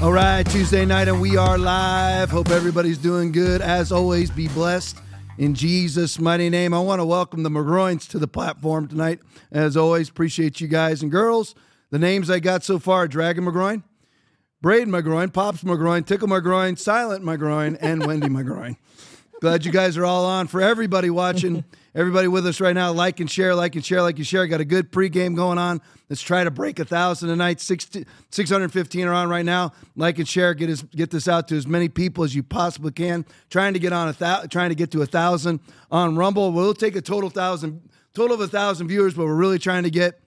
All right, Tuesday night, and we are live. Hope everybody's doing good. As always, be blessed in Jesus' mighty name. I want to welcome the McGroins to the platform tonight. As always, appreciate you guys and girls. The names I got so far: Dragon McGroin, Braden McGroin, Pops McGroin, Tickle McGroin, Silent McGroin, and Wendy McGroin. Glad you guys are all on. For everybody watching, everybody with us right now, like and share, like and share, like you share. Got a good pregame going on. Let's try to break 1,000 tonight. 615 are on right now. Like and share. Get this out to as many people as you possibly can. Trying to get to 1,000 on Rumble. We'll take a total of 1,000 viewers, but we're really trying to get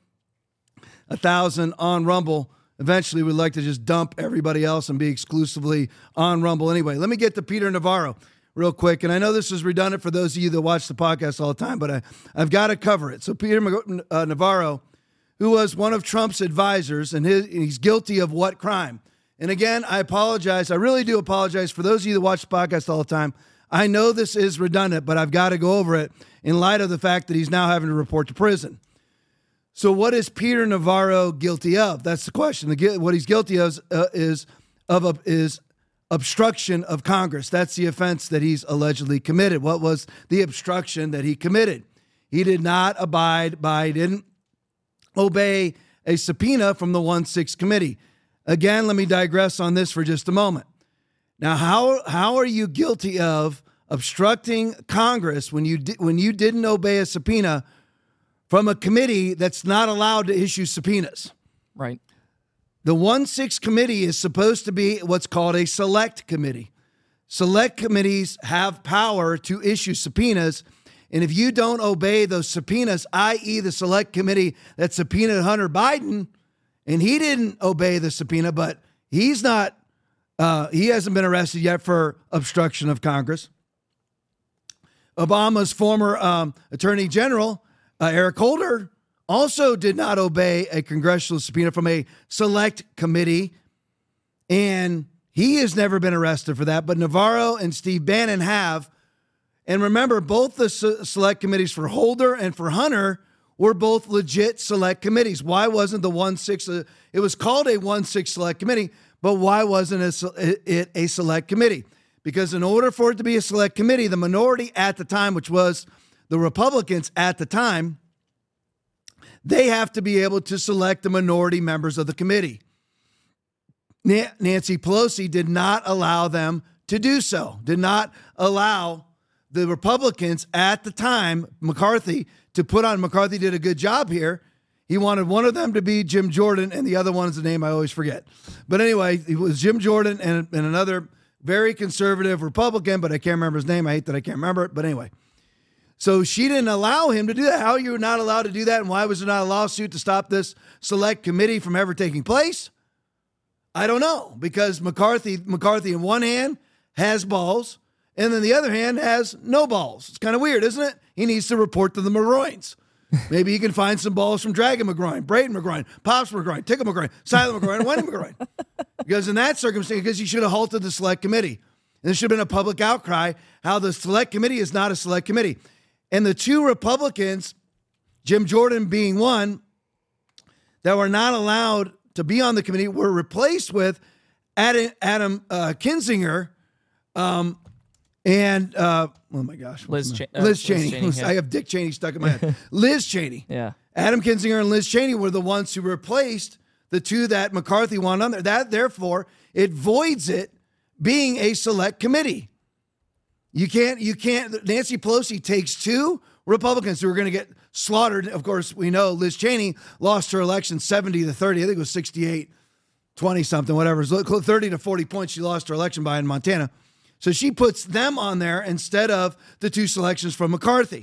1,000 on Rumble. Eventually, we'd like to just dump everybody else and be exclusively on Rumble. Anyway, let me get to Peter Navarro real quick. And I know this is redundant for those of you that watch the podcast all the time, but I've got to cover it. So Peter Navarro, who was one of Trump's advisors, and he's guilty of what crime? And again, I apologize. I really do apologize for those of you that watch the podcast all the time. I know this is redundant, but I've got to go over it in light of the fact that he's now having to report to prison. So what is Peter Navarro guilty of? That's the question. What he's guilty of is obstruction of Congress. That's the offense that he's allegedly committed. What was the obstruction that he committed? He did not didn't obey a subpoena from the 1-6 committee. Again, let me digress on this for just a moment. Now, how are you guilty of obstructing Congress when you didn't obey a subpoena from a committee that's not allowed to issue subpoenas? Right. The 1-6 committee is supposed to be what's called a select committee. Select committees have power to issue subpoenas, and if you don't obey those subpoenas, i.e. the select committee that subpoenaed Hunter Biden, and he didn't obey the subpoena, but he hasn't been arrested yet for obstruction of Congress. Obama's former Attorney General, Eric Holder, also did not obey a congressional subpoena from a select committee, and he has never been arrested for that, but Navarro and Steve Bannon have. And remember, both the select committees for Holder and for Hunter were both legit select committees. Why wasn't the 1-6, it was called a 1-6 select committee, but why wasn't it a select committee? Because in order for it to be a select committee, the minority at the time, which was the Republicans at the time, they have to be able to select the minority members of the committee. Nancy Pelosi did not allow them to do so, did not allow the Republicans at the time, McCarthy did a good job here. He wanted one of them to be Jim Jordan, and the other one is the name I always forget. But anyway, it was Jim Jordan and another very conservative Republican, but I can't remember his name. I hate that I can't remember it, but anyway. So she didn't allow him to do that. How are you not allowed to do that? And why was there not a lawsuit to stop this select committee from ever taking place? I don't know. Because McCarthy in one hand has balls, and then the other hand has no balls. It's kind of weird, isn't it? He needs to report to the McGroins. Maybe he can find some balls from Dragon McGroin, Braden McGroin, Pops McGroin, Tickle McGroin, Silent McGroin, and Wendy McGroin. Because in that circumstance, because he should have halted the select committee. And there should have been a public outcry how the select committee is not a select committee. And the two Republicans, Jim Jordan being one, that were not allowed to be on the committee were replaced with Adam Kinzinger and, oh my gosh. Liz Cheney. Yeah. I have Dick Cheney stuck in my head. Liz Cheney. Yeah. Adam Kinzinger and Liz Cheney were the ones who replaced the two that McCarthy wanted on there. That, therefore, it voids it being a select committee. You can't, Nancy Pelosi takes two Republicans who are going to get slaughtered. Of course, we know Liz Cheney lost her election 70-30. I think it was 68-20 something, whatever. It was 30 to 40 points she lost her election by in Montana. So she puts them on there instead of the two selections from McCarthy.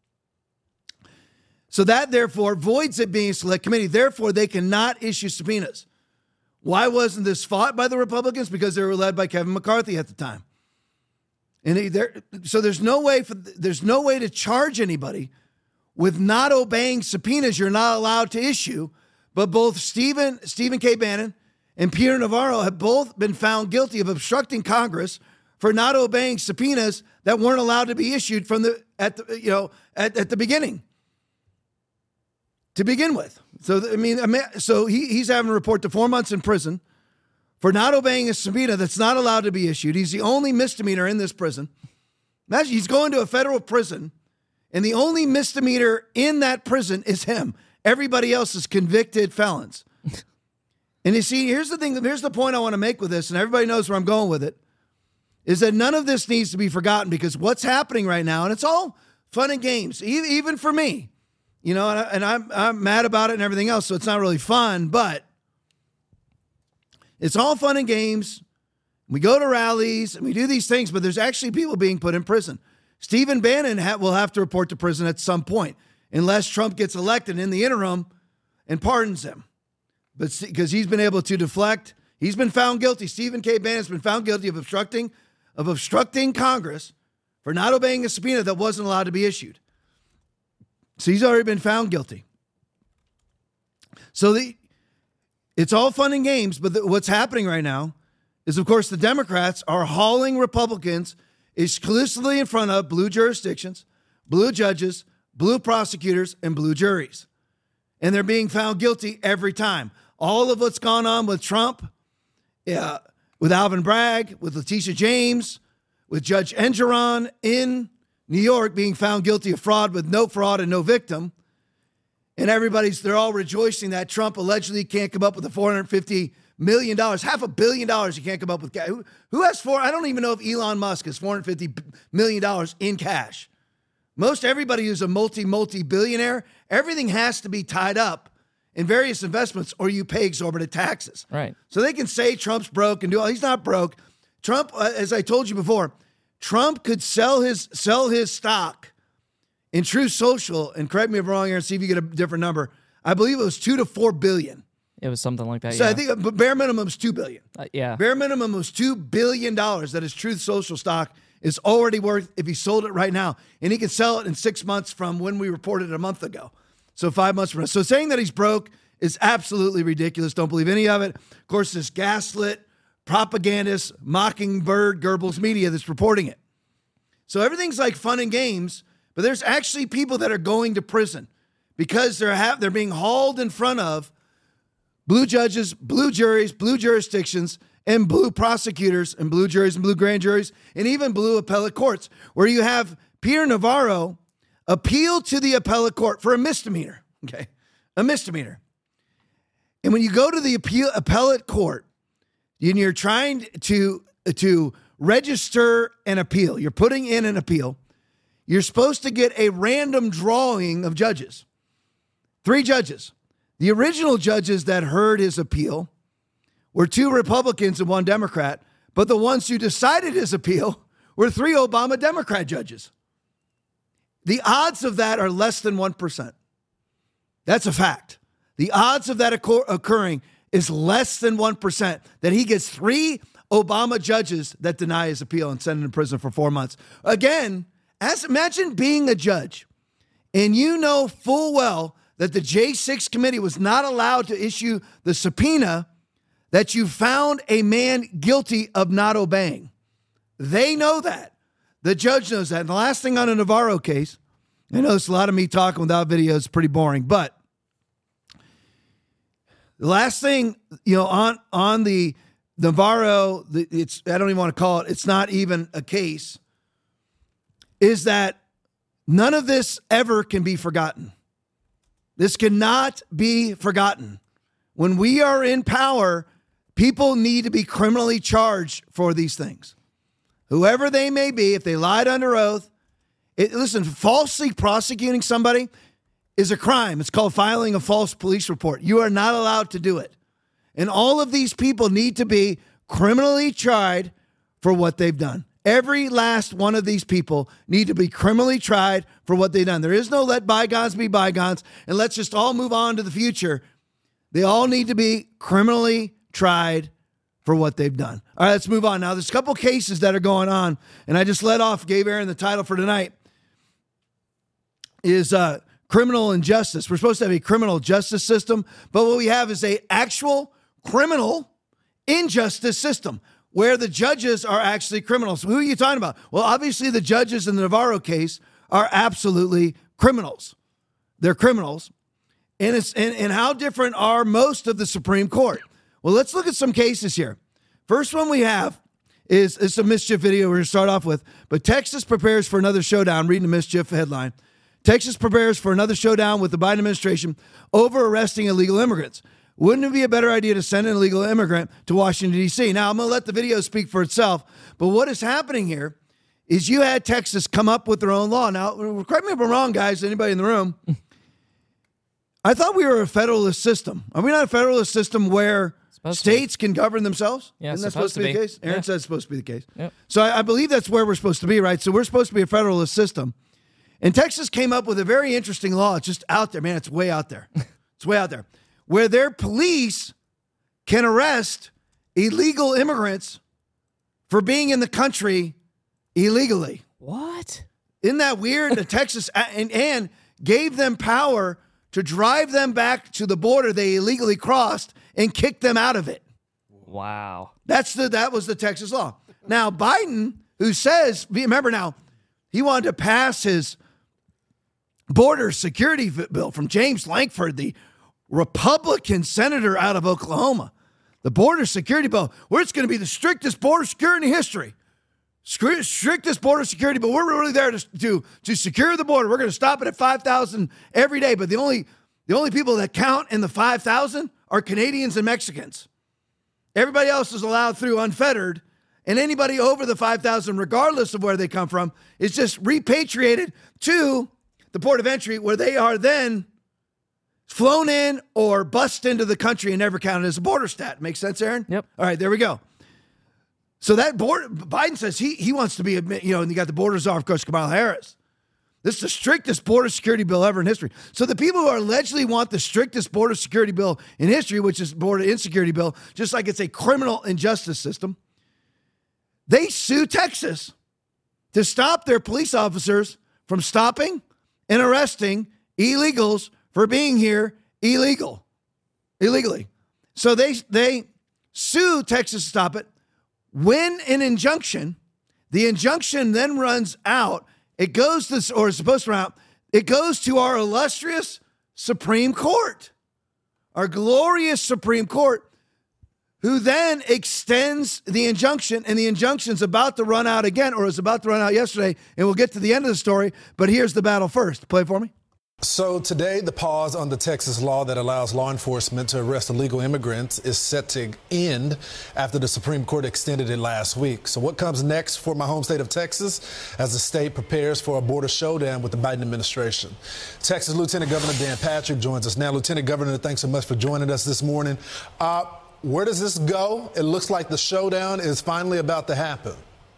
So that, therefore, voids it being a select committee. Therefore, they cannot issue subpoenas. Why wasn't this fought by the Republicans? Because they were led by Kevin McCarthy at the time. And so there's no way to charge anybody with not obeying subpoenas you're not allowed to issue. But both Stephen K. Bannon and Peter Navarro have both been found guilty of obstructing Congress for not obeying subpoenas that weren't allowed to be issued at the beginning. To begin with. So he's having to report to 4 months in prison for not obeying a subpoena that's not allowed to be issued. He's the only misdemeanor in this prison. Imagine he's going to a federal prison, and the only misdemeanor in that prison is him. Everybody else is convicted felons. And you see, here's the thing. Here's the point I want to make with this, and everybody knows where I'm going with it, is that none of this needs to be forgotten, because what's happening right now, and it's all fun and games, even for me, you know, and I'm mad about it and everything else, so it's not really fun, but it's all fun and games. We go to rallies and we do these things, but there's actually people being put in prison. Stephen Bannon will have to report to prison at some point, unless Trump gets elected in the interim and pardons him. But because he's been able to deflect, he's been found guilty. Stephen K. Bannon's been found guilty of obstructing Congress for not obeying a subpoena that wasn't allowed to be issued. So he's already been found guilty. So it's all fun and games, but what's happening right now is, of course, the Democrats are hauling Republicans exclusively in front of blue jurisdictions, blue judges, blue prosecutors, and blue juries. And they're being found guilty every time. All of what's gone on with Trump, with Alvin Bragg, with Letitia James, with Judge Engeron in New York being found guilty of fraud with no fraud and no victim. And they're all rejoicing that Trump allegedly can't come up with the $450 million, $500 million he can't come up with. Who has I don't even know if Elon Musk has $450 million in cash. Most everybody who's a multi-billionaire, everything has to be tied up in various investments or you pay exorbitant taxes. Right. So they can say Trump's broke and he's not broke. Trump, as I told you before, Trump could sell his stock in Truth Social, and correct me if I'm wrong here and see if you get a different number. I believe it was $2 to $4 billion. It was something like that. So yeah. I think bare minimum is $2 billion. Yeah. Bare minimum was $2 billion that his Truth Social stock is already worth if he sold it right now. And he could sell it in 6 months from when we reported it a month ago. So 5 months from now. So saying that he's broke is absolutely ridiculous. Don't believe any of it. Of course, this gaslit, propagandist, mockingbird, Goebbels media that's reporting it. So everything's like fun and games, but there's actually people that are going to prison because they're being hauled in front of blue judges, blue juries, blue jurisdictions, and blue prosecutors, and blue juries, and blue grand juries, and even blue appellate courts, where you have Peter Navarro appeal to the appellate court for a misdemeanor, okay? A misdemeanor. And when you go to the appellate court, and you're trying to register an appeal, you're putting in an appeal, you're supposed to get a random drawing of judges. 3 judges. The original judges that heard his appeal were 2 Republicans and 1 Democrat, but the ones who decided his appeal were 3 Obama Democrat judges. The odds of that are less than 1%. That's a fact. The odds of that occurring is less than 1%, that he gets 3 Obama judges that deny his appeal and send him to prison for 4 months. Again, imagine being a judge and you know full well that the J6 committee was not allowed to issue the subpoena that you found a man guilty of not obeying. They know that. The judge knows that. And the last thing on a Navarro case, I know it's a lot of me talking without video, it's pretty boring, but the last thing, on the Navarro, I don't even want to call it, it's not even a case, is that none of this ever can be forgotten. This cannot be forgotten. When we are in power, people need to be criminally charged for these things. Whoever they may be, if they lied under oath, listen, falsely prosecuting somebody is a crime. It's called filing a false police report. You are not allowed to do it. And all of these people need to be criminally tried for what they've done. Every last one of these people need to be criminally tried for what they've done. There is no let bygones be bygones and let's just all move on to the future. They all need to be criminally tried for what they've done. All right, let's move on. Now, there's a couple cases that are going on, and I just gave Aaron the title for tonight, is criminal injustice. We're supposed to have a criminal justice system, but what we have is a actual criminal injustice system where the judges are actually criminals. Who are you talking about? Well, obviously the judges in the Navarro case are absolutely criminals. They're criminals. And how different are most of the Supreme Court? Well, let's look at some cases here. First one we have is it's a mischief video we're going to start off with. But Texas prepares for another showdown. Reading the mischief headline. Texas prepares for another showdown with the Biden administration over arresting illegal immigrants. Wouldn't it be a better idea to send an illegal immigrant to Washington, D.C.? Now, I'm going to let the video speak for itself. But what is happening here is you had Texas come up with their own law. Now, correct me if I'm wrong, guys, anybody in the room. I thought we were a federalist system. Are we not a federalist system where states can govern themselves? Yeah, Isn't that supposed to be the case? Aaron says it's supposed to be the case. Yep. So I believe that's where we're supposed to be, right? So we're supposed to be a federalist system. And Texas came up with a very interesting law. It's just out there, man. It's way out there. It's way out there. Where their police can arrest illegal immigrants for being in the country illegally. What? Isn't that weird? The Texas and gave them power to drive them back to the border they illegally crossed and kick them out of it. Wow. That was the Texas law. Now, Biden, who says, remember now, he wanted to pass his border security bill from James Lankford, the Republican senator out of Oklahoma. The border security bill, where it's going to be the strictest border security in history. Strictest border security, but we're really there to secure the border. We're going to stop it at 5,000 every day. But the only people that count in the 5,000 are Canadians and Mexicans. Everybody else is allowed through unfettered, and anybody over the 5,000, regardless of where they come from, is just repatriated to the port of entry, where they are then flown in or bussed into the country and never counted as a border stat. Make sense, Aaron? Yep. All right, there we go. So that Biden says he wants to be, and you got the border czar, of course, Kamala Harris. This is the strictest border security bill ever in history. So the people who allegedly want the strictest border security bill in history, which is border insecurity bill, just like it's a criminal injustice system, they sue Texas to stop their police officers from stopping and arresting illegals for being here illegally. So they sue Texas to stop it, win an injunction. The injunction then runs out. It goes to, or is supposed to run out. It goes to our illustrious Supreme Court, our glorious Supreme Court, who then extends the injunction, and the injunction's about to run out again, or is about to run out yesterday, and we'll get to the end of the story, but here's the battle first. Play it for me. So today, the pause on the Texas law that allows law enforcement to arrest illegal immigrants is set to end after the Supreme Court extended it last week. So what comes next for my home state of Texas as the state prepares for a border showdown with the Biden administration? Texas Lieutenant Governor Dan Patrick joins us now. Lieutenant Governor, thanks so much for joining us this morning. Where does this go? It looks like the showdown is finally about to happen.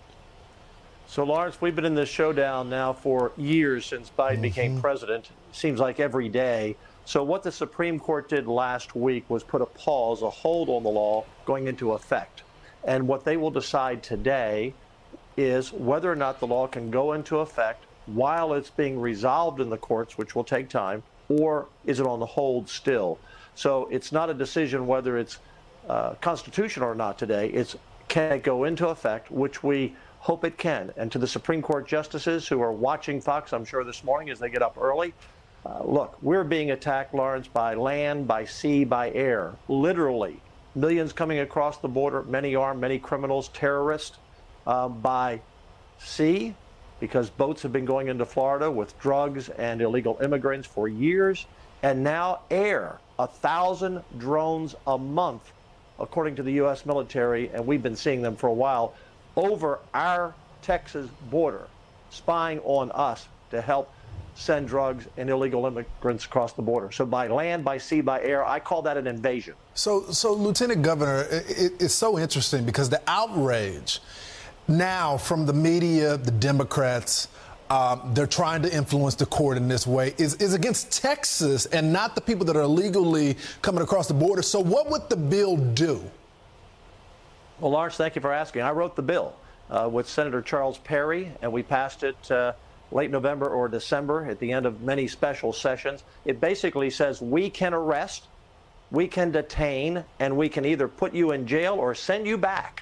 So, Lawrence, we've been in this showdown now for years since Biden became president. Seems like every day. So what the Supreme Court did last week was put a pause, a hold on the law going into effect. And what they will decide today is whether or not the law can go into effect while it's being resolved in the courts, which will take time, or is it on the hold still? So it's not a decision whether it's constitutional or not today. It's can it go into effect, which we hope it can. And to the Supreme Court justices who are watching Fox, I'm sure this morning as they get up early, look, we're being attacked, Lawrence, by land, by sea, by air. Literally, millions coming across the border, many armed, many criminals, terrorists, by sea, because boats have been going into Florida with drugs and illegal immigrants for years. And now air, 1,000 drones a month, according to the U.S. military, and we've been seeing them for a while, over our Texas border, spying on us to help send drugs and illegal immigrants across the border. So by land, by sea, by air, I call that an invasion. So Lieutenant Governor, it's so interesting because the outrage now from the media, the Democrats, they're trying to influence the court in this way, is against Texas and not the people that are illegally coming across the border. So what would the bill do? Well, Lawrence, thank you for asking. I wrote the bill with Senator Charles Perry, and we passed it late November or December at the end of many special sessions. It basically says we can arrest, we can detain, and we can either put you in jail or send you back.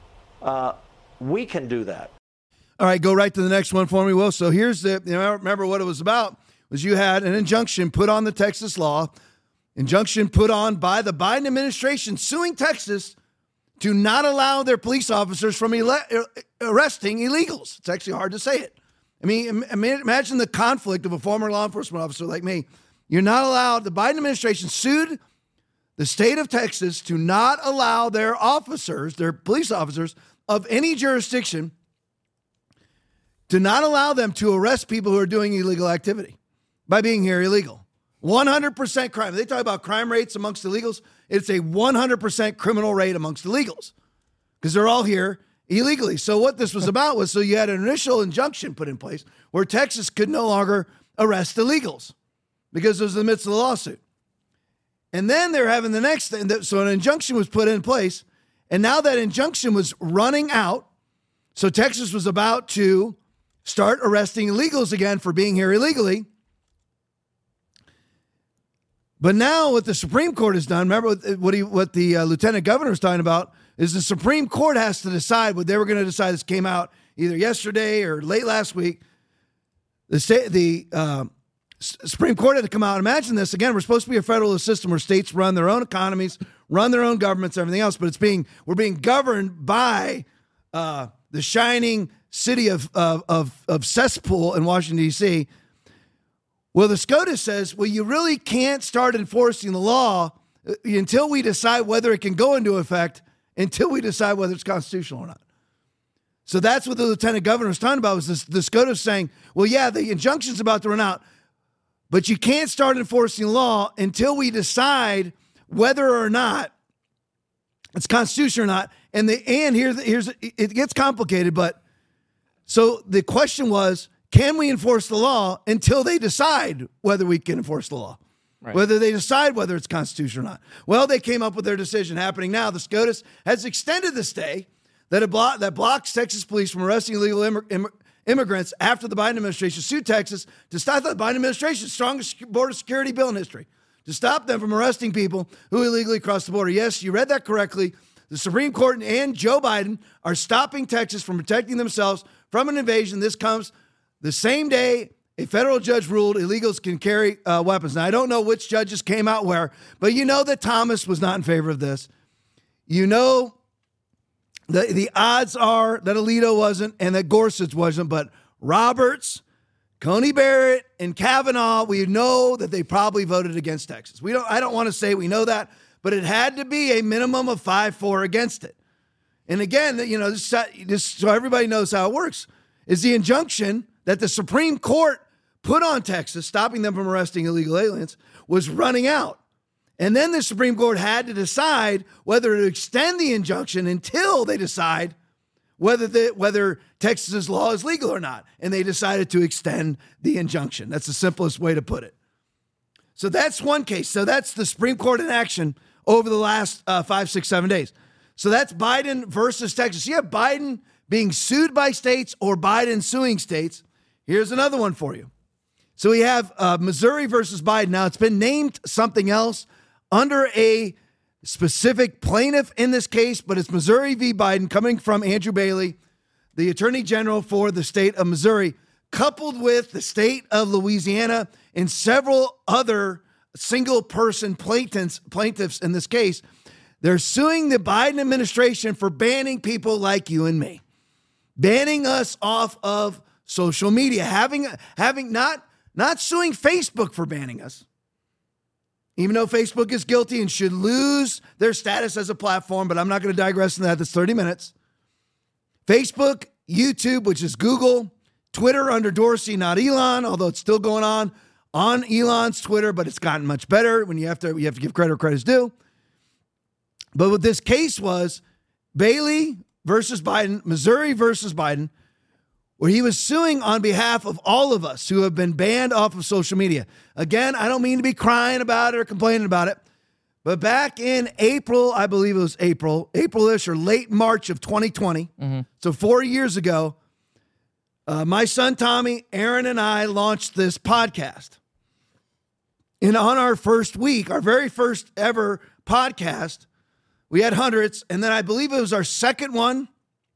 We can do that. All right, go right to the next one for me, Will. So here's remember what it was about was you had an injunction put on the Texas law, injunction put on by the Biden administration suing Texas to not allow their police officers from arresting illegals. It's actually hard to say it. I mean, imagine the conflict of a former law enforcement officer like me. You're not allowed, the Biden administration sued the state of Texas to not allow their officers, their police officers of any jurisdiction, to not allow them to arrest people who are doing illegal activity by being here illegal. 100% crime. They talk about crime rates amongst illegals. It's a 100% criminal rate amongst illegals because they're all here illegally. So what this was about was, so you had an initial injunction put in place where Texas could no longer arrest illegals because it was in the midst of the lawsuit. And then they're having the next thing. So an injunction was put in place, and now that injunction was running out. So Texas was about to start arresting illegals again for being here illegally. But now what the Supreme Court has done, remember what the lieutenant governor was talking about, is the Supreme Court has to decide what they were going to decide. This came out either yesterday or late last week. The Supreme Court had to come out. Imagine this. Again, we're supposed to be a federalist system where states run their own economies, run their own governments, everything else, but we're being governed by the shining city of cesspool in Washington, D.C. Well, the SCOTUS says, well, you really can't start enforcing the law until we decide whether it can go into effect, until we decide whether it's constitutional or not. So that's what the lieutenant governor was talking about, was the SCOTUS saying, well, yeah, the injunction's about to run out, but you can't start enforcing the law until we decide whether or not it's constitutional or not. And here's it gets complicated, but so the question was, can we enforce the law until they decide whether we can enforce the law? Right. Whether they decide whether it's constitutional or not. Well, they came up with their decision happening now. The SCOTUS has extended the stay that blocks Texas police from arresting illegal immigrants after the Biden administration sued Texas to stop the Biden administration's strongest border security bill in history, to stop them from arresting people who illegally cross the border. Yes, you read that correctly. The Supreme Court and Joe Biden are stopping Texas from protecting themselves from an invasion. This comes the same day a federal judge ruled illegals can carry weapons. Now, I don't know which judges came out where, but you know that Thomas was not in favor of this. You know the odds are that Alito wasn't and that Gorsuch wasn't, but Roberts, Coney Barrett, and Kavanaugh, we know that they probably voted against Texas. I don't want to say we know that, but it had to be a minimum of 5-4 against it. And again, you know, this so everybody knows how it works, is the injunction that the Supreme Court put on Texas, stopping them from arresting illegal aliens, was running out. And then the Supreme Court had to decide whether to extend the injunction until they decide whether Texas's law is legal or not. And they decided to extend the injunction. That's the simplest way to put it. So that's one case. So that's the Supreme Court in action over the last 5, 6, 7 days. So that's Biden versus Texas. You have Biden being sued by states or Biden suing states. Here's another one for you. So we have Missouri versus Biden. Now, it's been named something else under a specific plaintiff in this case, but it's Missouri v. Biden, coming from Andrew Bailey, the Attorney General for the state of Missouri, coupled with the state of Louisiana and several other single-person plaintiffs in this case. They're suing the Biden administration for banning people like you and me, banning us off of social media, having not suing Facebook for banning us, even though Facebook is guilty and should lose their status as a platform, but I'm not going to digress on that. That's 30 minutes. Facebook, YouTube, which is Google, Twitter under Dorsey, not Elon, although it's still going on Elon's Twitter, but it's gotten much better when you have to give credit where credit's due. But what this case was, Bailey versus Biden, Missouri versus Biden, where he was suing on behalf of all of us who have been banned off of social media. Again, I don't mean to be crying about it or complaining about it, but back in April, I believe it was April-ish or late March of 2020, so 4 years ago, my son Tommy, Aaron, and I launched this podcast. And on our first week, our very first ever podcast, we had hundreds, and then I believe it was our second one,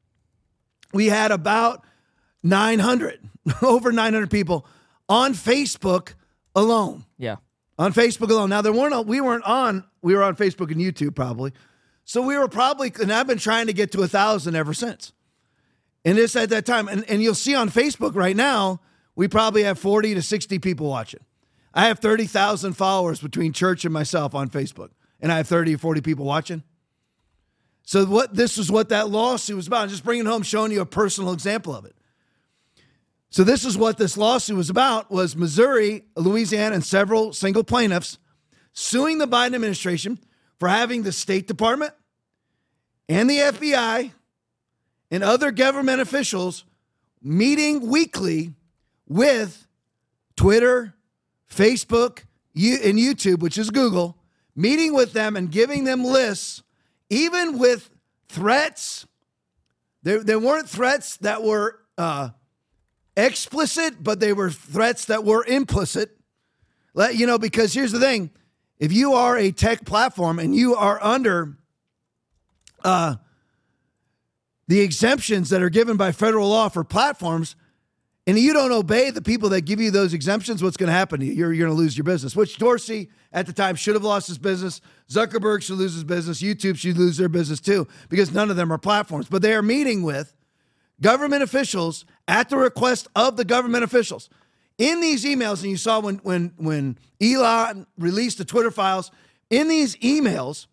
we had about 900, over 900 people on Facebook alone. Yeah. On Facebook alone. Now, we were on Facebook and YouTube probably. So we were probably, and I've been trying to get to 1,000 ever since. And this at that time. And you'll see on Facebook right now, we probably have 40 to 60 people watching. I have 30,000 followers between church and myself on Facebook. And I have 30 or 40 people watching. So this is what that lawsuit was about. I'm just bringing it home, showing you a personal example of it. So this is what this lawsuit was about, was Missouri, Louisiana, and several single plaintiffs suing the Biden administration for having the State Department and the FBI and other government officials meeting weekly with Twitter, Facebook, and YouTube, which is Google, meeting with them and giving them lists, even with threats. There weren't threats that were explicit, but they were threats that were implicit. Because here's the thing. If you are a tech platform and you are under the exemptions that are given by federal law for platforms, and you don't obey the people that give you those exemptions, what's going to happen to you? You're going to lose your business, which Dorsey at the time should have lost his business. Zuckerberg should lose his business. YouTube should lose their business too, because none of them are platforms. But they are meeting with government officials at the request of the government officials. In these emails, and you saw when Elon released the Twitter files, in these emails,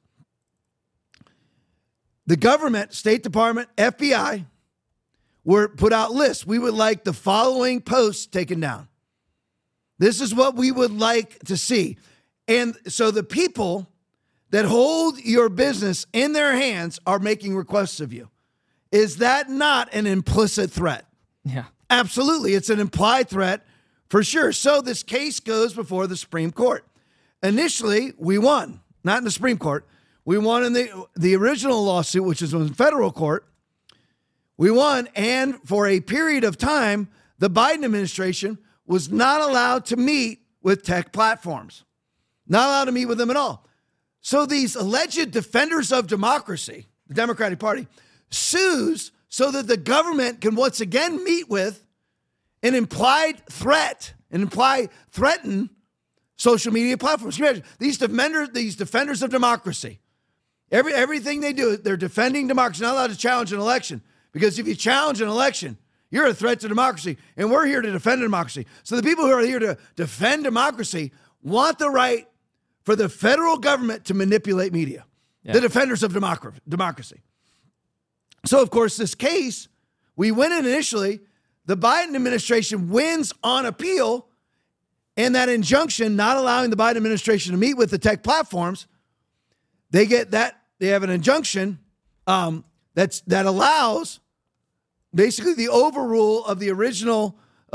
the government, State Department, FBI, were put out lists. We would like the following posts taken down. This is what we would like to see. And so the people that hold your business in their hands are making requests of you. Is that not an implicit threat? Yeah. Absolutely. It's an implied threat for sure. So this case goes before the Supreme Court. Initially, we won, not in the Supreme Court. We won in the original lawsuit, which is in federal court. We won, and for a period of time, the Biden administration was not allowed to meet with tech platforms. Not allowed to meet with them at all. So these alleged defenders of democracy, the Democratic Party, sues so that the government can once again meet with an implied threat, threaten social media platforms. Can you imagine? These defenders of democracy, everything they do, they're defending democracy, not allowed to challenge an election. Because if you challenge an election, you're a threat to democracy, and we're here to defend democracy. So the people who are here to defend democracy want the right for the federal government to manipulate media, the defenders of democracy. So, of course, this case, we win it initially. The Biden administration wins on appeal, and that injunction not allowing the Biden administration to meet with the tech platforms, they have an injunction that allows basically the overrule of the original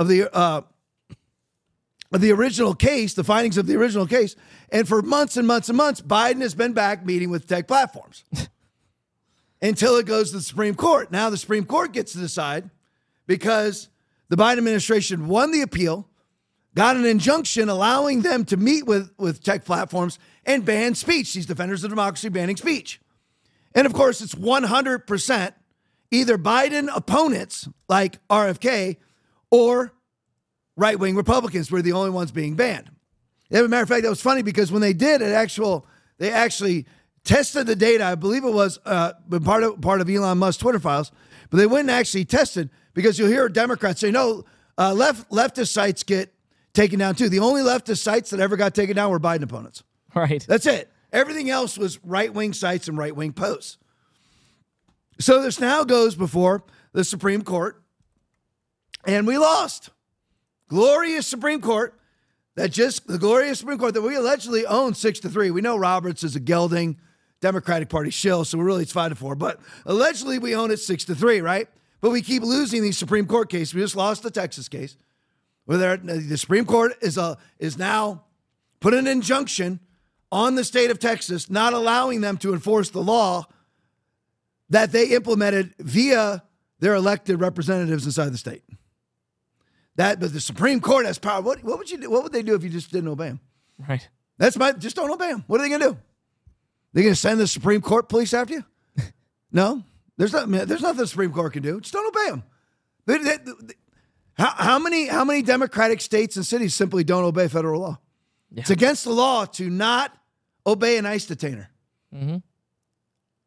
case, the findings of the original case. And for months and months and months, Biden has been back meeting with tech platforms until it goes to the Supreme Court. Now the Supreme Court gets to decide, because the Biden administration won the appeal, got an injunction allowing them to meet with tech platforms and ban speech. These defenders of democracy banning speech. And of course, it's 100% either Biden opponents like RFK or right-wing Republicans were the only ones being banned. As a matter of fact, that was funny because when they did they actually tested the data. I believe it was part of Elon Musk's Twitter files, but they went and actually tested, because you'll hear Democrats say, no, leftist sites get taken down too. The only leftist sites that ever got taken down were Biden opponents. Right. That's it. Everything else was right-wing sites and right-wing posts. So this now goes before the Supreme Court, and we lost. Glorious Supreme Court that we allegedly own 6-3. We know Roberts is a gelding Democratic Party shill, so it's 5-4. But allegedly we own it 6-3, right? But we keep losing these Supreme Court cases. We just lost the Texas case, where the Supreme Court is now put an injunction on the state of Texas, not allowing them to enforce the law that they implemented via their elected representatives inside the state. But the Supreme Court has power. What would you do? What would they do if you just didn't obey them? Right. Just don't obey them. What are they going to do? They're going to send the Supreme Court police after you? No, there's nothing the Supreme Court can do. Just don't obey them. How many Democratic states and cities simply don't obey federal law? Yeah. It's against the law to not obey an ICE detainer. Mm-hmm.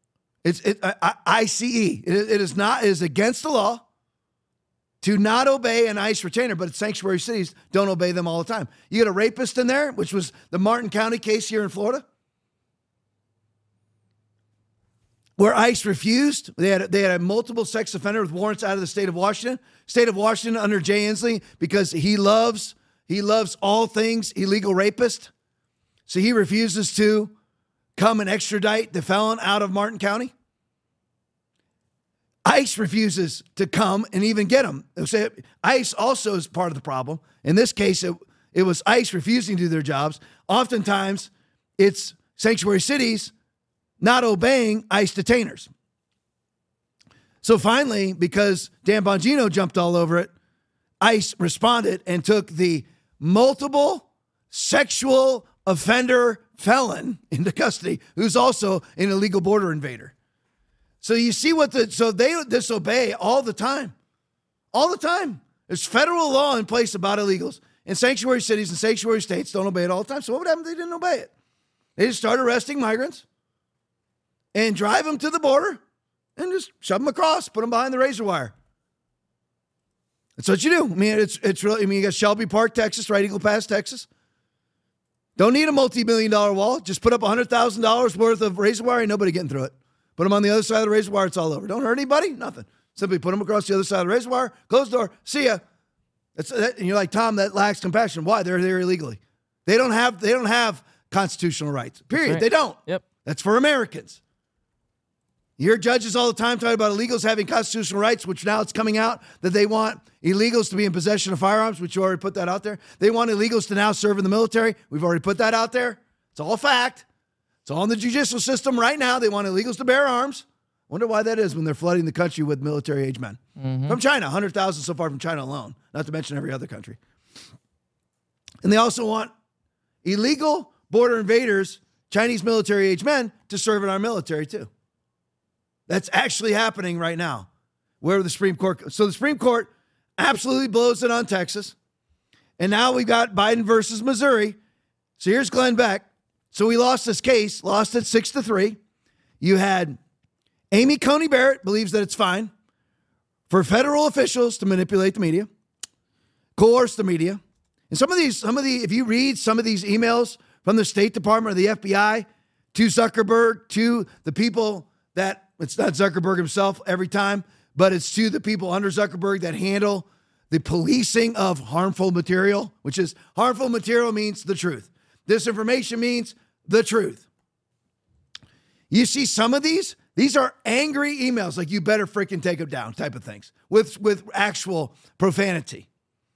It's ICE. It is against the law to not obey an ICE retainer, but sanctuary cities don't obey them all the time. You got a rapist in there, which was the Martin County case here in Florida, where ICE refused. They had a multiple sex offender with warrants out of the state of Washington. State of Washington under Jay Inslee, because he loves all things illegal rapist. So he refuses to come and extradite the felon out of Martin County. ICE refuses to come and even get him. ICE also is part of the problem. In this case, it was ICE refusing to do their jobs. Oftentimes, it's sanctuary cities not obeying ICE detainers. So finally, because Dan Bongino jumped all over it, ICE responded and took the multiple sexual offender felon into custody, who's also an illegal border invader. So you see so they disobey all the time. All the time. There's federal law in place about illegals. And sanctuary cities and sanctuary states don't obey it all the time. So what would happen if they didn't obey it? They just start arresting migrants and drive them to the border and just shove them across, put them behind the razor wire. That's what you do. I mean, it's really, you got Shelby Park, Texas, right? Eagle Pass, Texas. Don't need a multi-million-dollar wall. Just put up $100,000 worth of razor wire and nobody getting through it. Put them on the other side of the razor wire, it's all over. Don't hurt anybody, nothing. Simply put them across the other side of the razor wire, close the door, see ya. And you're like, Tom, that lacks compassion. Why? They're there illegally. They don't have constitutional rights. Period. Right. They don't. Yep. That's for Americans. You hear judges all the time talking about illegals having constitutional rights, which now it's coming out that they want illegals to be in possession of firearms, which you already put that out there. They want illegals to now serve in the military. We've already put that out there. It's all fact. It's all in the judicial system right now. They want illegals to bear arms. Wonder why that is when they're flooding the country with military-age men. Mm-hmm. From China, 100,000 so far from China alone, not to mention every other country. And they also want illegal border invaders, Chinese military-age men, to serve in our military too. That's actually happening right now. Where the Supreme Court... So the Supreme Court absolutely blows it on Texas. And now we've got Biden versus Missouri. So here's Glenn Beck. So we lost this case, lost it 6-3. You had Amy Coney Barrett believes that it's fine for federal officials to manipulate the media, coerce the media. And if you read some of these emails from the State Department or the FBI to Zuckerberg, to the people that, it's not Zuckerberg himself every time, but it's to the people under Zuckerberg that handle the policing of harmful material, which is harmful material means the truth. Disinformation means the truth. You see some of these are angry emails, like you better freaking take them down type of things with actual profanity.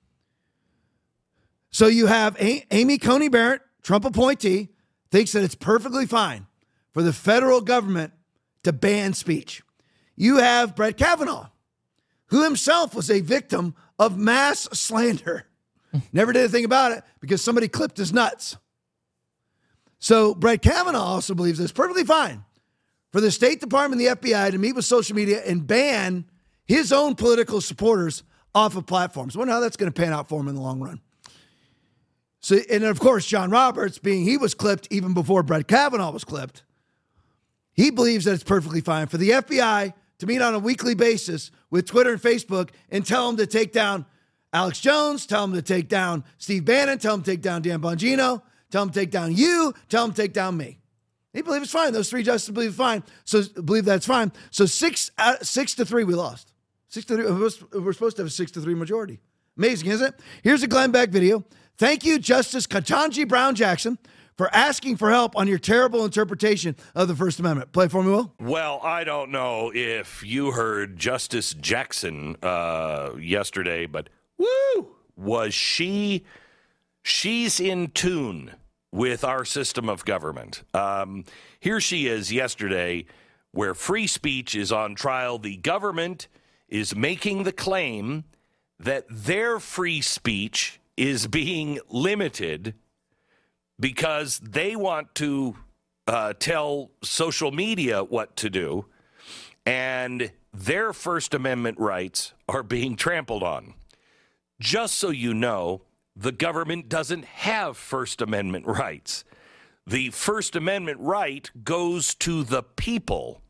So you have Amy Coney Barrett, Trump appointee, thinks that it's perfectly fine for the federal government to ban speech. You have Brett Kavanaugh, who himself was a victim of mass slander. Never did a thing about it because somebody clipped his nuts. So Brett Kavanaugh also believes it's perfectly fine for the State Department and the FBI to meet with social media and ban his own political supporters off of platforms. I wonder how that's going to pan out for him in the long run. So, and of course, John Roberts, he was clipped even before Brett Kavanaugh was clipped. He believes that it's perfectly fine for the FBI to meet on a weekly basis with Twitter and Facebook and tell them to take down Alex Jones, tell them to take down Steve Bannon, tell them to take down Dan Bongino, tell them to take down you, tell them to take down me. They believe it's fine. Those three justices believe it's fine. So believe that's fine. So 6-3 we lost. 6-3. We're supposed to have a 6-3 majority. Amazing, isn't it? Here's a Glenn Beck video. Thank you, Justice Ketanji Brown Jackson, for asking for help on your terrible interpretation of the First Amendment. Play for me, Will. Well, I don't know if you heard Justice Jackson yesterday, but was she's in tune with our system of government. Here she is yesterday, where free speech is on trial. The government is making the claim that their free speech is being limited because they want to tell social media what to do, and their First Amendment rights are being trampled on. Just so you know, the government doesn't have First Amendment rights. The First Amendment right goes to the people,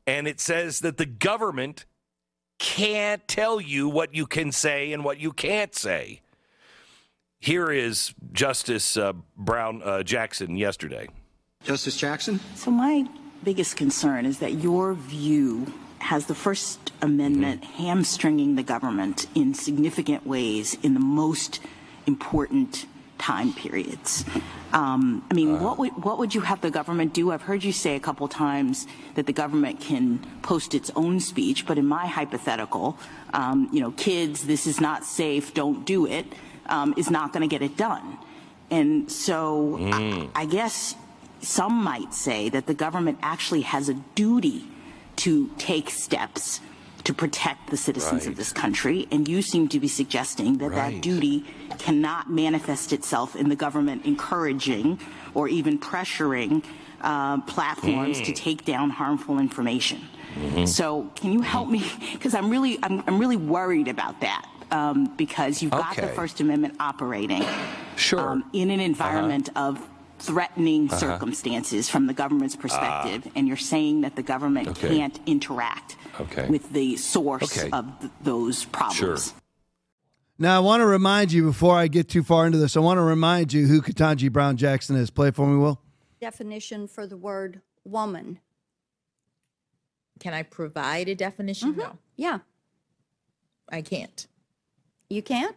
and it says that the government can't tell you what you can say and what you can't say. Here is Justice Brown Jackson yesterday. Justice Jackson? So my biggest concern is that your view has the First Amendment hamstringing the government in significant ways in the most important time periods. What would you have the government do? I've heard you say a couple times that the government can post its own speech, but in my hypothetical, kids, this is not safe, don't do it, is not going to get it done. And so I guess some might say that the government actually has a duty to take steps to protect the citizens of this country, and you seem to be suggesting that that duty cannot manifest itself in the government encouraging or even pressuring platforms to take down harmful information. So can you help me? Because I'm really worried about that. Because you've got the First Amendment operating in an environment of threatening circumstances from the government's perspective, and you're saying that the government can't interact with the source of those problems. Now, I want to remind you, before I get too far into this, I want to remind you who Ketanji Brown Jackson is. Play it for me, Will. Definition for the word woman. Can I provide a definition? No. Yeah. I can't. You can't?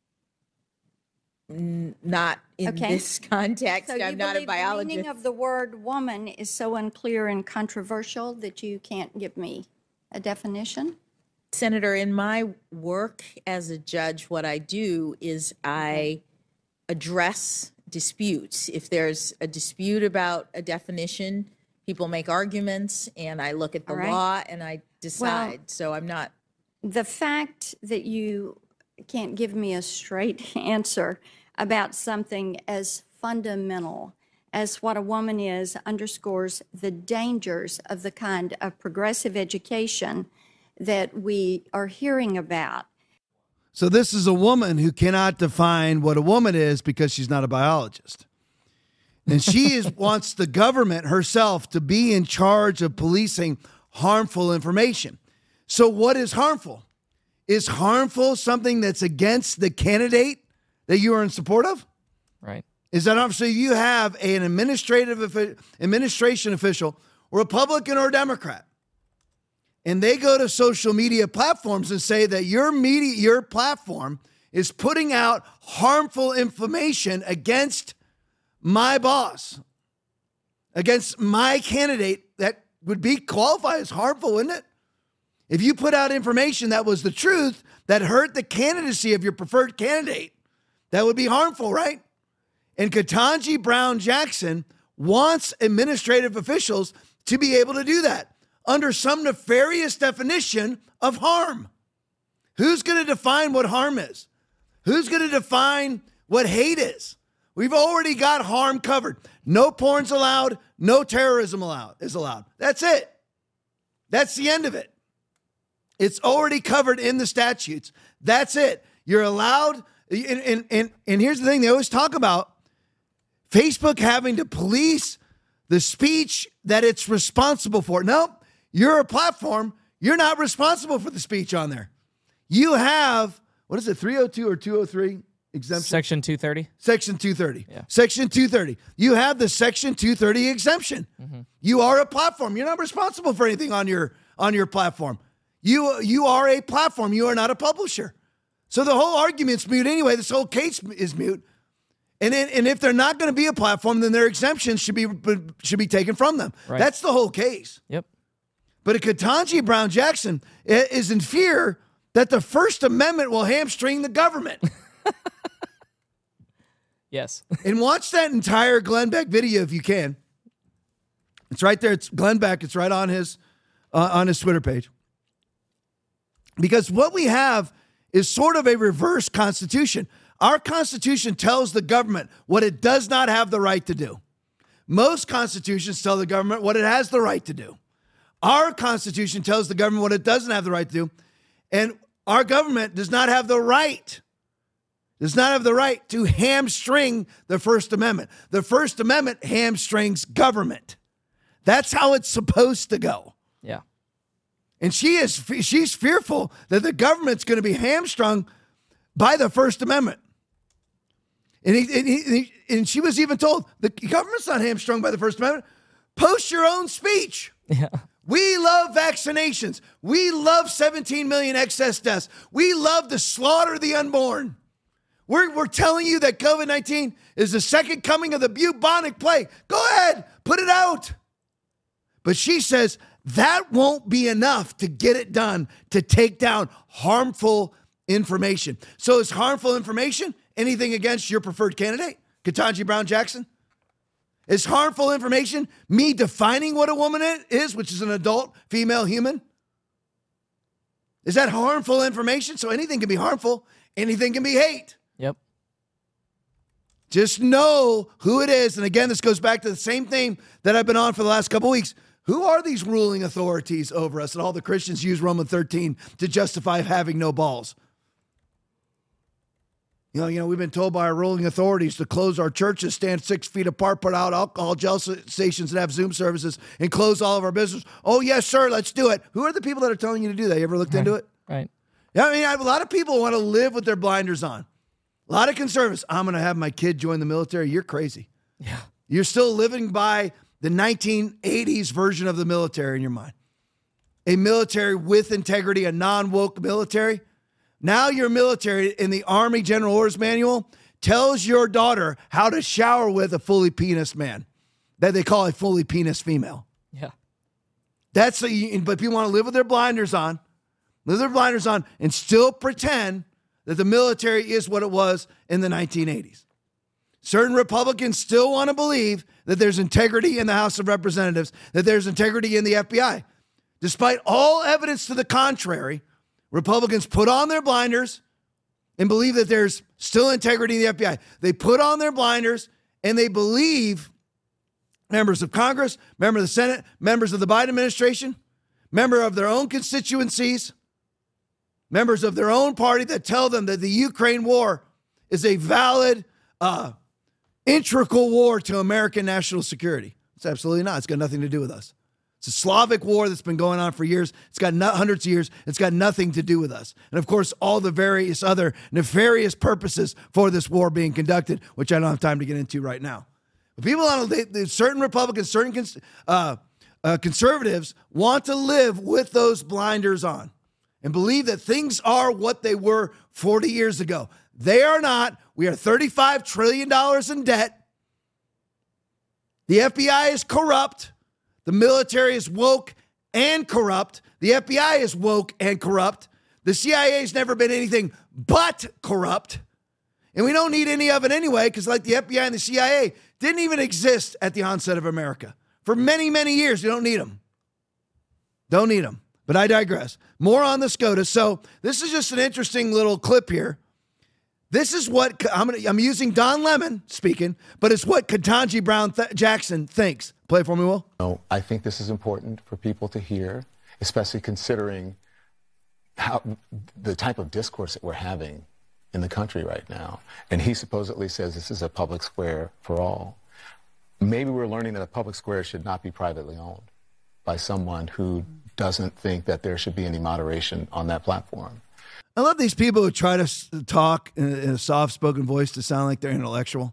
Not in this context. So I'm not a biologist. The meaning of the word woman is so unclear and controversial that you can't give me a definition? Senator, in my work as a judge, what I do is I address disputes. If there's a dispute about a definition, people make arguments, and I look at the law and I decide. Well, so I'm not. The fact that you can't give me a straight answer about something as fundamental as what a woman is underscores the dangers of the kind of progressive education that we are hearing about. So this is a woman who cannot define what a woman is because she's not a biologist. And she wants the government herself to be in charge of policing harmful information. So what is harmful? Is harmful something that's against the candidate that you are in support of? Right. Is that harmful? So you have an administration official, Republican or Democrat, and they go to social media platforms and say that your platform is putting out harmful information against my boss, against my candidate that would be qualified as harmful, wouldn't it? If you put out information that was the truth, that hurt the candidacy of your preferred candidate, that would be harmful, right? And Ketanji Brown Jackson wants administrative officials to be able to do that under some nefarious definition of harm. Who's going to define what harm is? Who's going to define what hate is? We've already got harm covered. No porn's allowed. No terrorism is allowed. That's it. That's the end of it. It's already covered in the statutes. That's it. You're allowed. And here's the thing. They always talk about Facebook having to police the speech that it's responsible for. No, you're a platform. You're not responsible for the speech on there. You have, what is it, 302 or 203 exemption? Section 230. Section 230. Yeah. Section 230. You have the Section 230 exemption. Mm-hmm. You are a platform. You're not responsible for anything on your platform. You are a platform. You are not a publisher. So the whole argument's moot anyway. This whole case is moot. And if they're not going to be a platform, then their exemptions should be taken from them. Right. That's the whole case. Yep. But a Ketanji Brown Jackson is in fear that the First Amendment will hamstring the government. Yes. And watch that entire Glenn Beck video if you can. It's right there. It's Glenn Beck. It's right on his Twitter page. Because what we have is sort of a reverse constitution. Our Constitution tells the government what it does not have the right to do. Most constitutions tell the government what it has the right to do. Our Constitution tells the government what it doesn't have the right to do. And our government does not have the right to hamstring the First Amendment. The First Amendment hamstrings government. That's how it's supposed to go. Yeah. And she's fearful that the government's going to be hamstrung by the First Amendment. And she was even told, the government's not hamstrung by the First Amendment. Post your own speech. Yeah. We love vaccinations. We love 17 million excess deaths. We love to slaughter the unborn. We're telling you that COVID-19 is the second coming of the bubonic plague. Go ahead, put it out. But she says that won't be enough to get it done, to take down harmful information. So is harmful information anything against your preferred candidate, Ketanji Brown Jackson? Is harmful information me defining what a woman is, which is an adult female human? Is that harmful information? So anything can be harmful, anything can be hate. Yep. Just know who it is. And again, this goes back to the same theme that I've been on for the last couple of weeks. Who are these ruling authorities over us? And all the Christians use Romans 13 to justify having no balls. You know, we've been told by our ruling authorities to close our churches, stand 6 feet apart, put out alcohol gel stations and have Zoom services and close all of our business. Oh, yes, sir, let's do it. Who are the people that are telling you to do that? You ever looked into it? Right. Yeah, I mean, a lot of people want to live with their blinders on. A lot of conservatives, I'm going to have my kid join the military. You're crazy. Yeah. You're still living by the 1980s version of the military in your mind. A military with integrity, a non-woke military. Now your military in the Army General Orders Manual tells your daughter how to shower with a fully penis man that they call a fully penis female. Yeah. But people want to live with their blinders on, and still pretend that the military is what it was in the 1980s. Certain Republicans still want to believe that there's integrity in the House of Representatives, that there's integrity in the FBI. Despite all evidence to the contrary, Republicans put on their blinders and believe that there's still integrity in the FBI. They put on their blinders and they believe members of Congress, members of the Senate, members of the Biden administration, members of their own constituencies, members of their own party that tell them that the Ukraine war is a valid, integral war to American national security. It's absolutely not. It's got nothing to do with us. It's a Slavic war that's been going on for years. It's got hundreds of years. It's got nothing to do with us. And of course, all the various other nefarious purposes for this war being conducted, which I don't have time to get into right now. But people certain Republicans, certain conservatives want to live with those blinders on and believe that things are what they were 40 years ago. They are not. We are $35 trillion in debt. The FBI is corrupt. The military is woke and corrupt. The FBI is woke and corrupt. The CIA has never been anything but corrupt. And we don't need any of it anyway, because like the FBI and the CIA didn't even exist at the onset of America. For many, many years, we don't need them. Don't need them. But I digress. More on the SCOTUS. So this is just an interesting little clip here. This is what I'm using Don Lemon speaking, but it's what Ketanji Brown Jackson thinks. Play it for me, Will. No, I think this is important for people to hear, especially considering how the type of discourse that we're having in the country right now. And he supposedly says this is a public square for all. Maybe we're learning that a public square should not be privately owned by someone who doesn't think that there should be any moderation on that platform. I love these people who try to talk in a soft-spoken voice to sound like they're intellectual.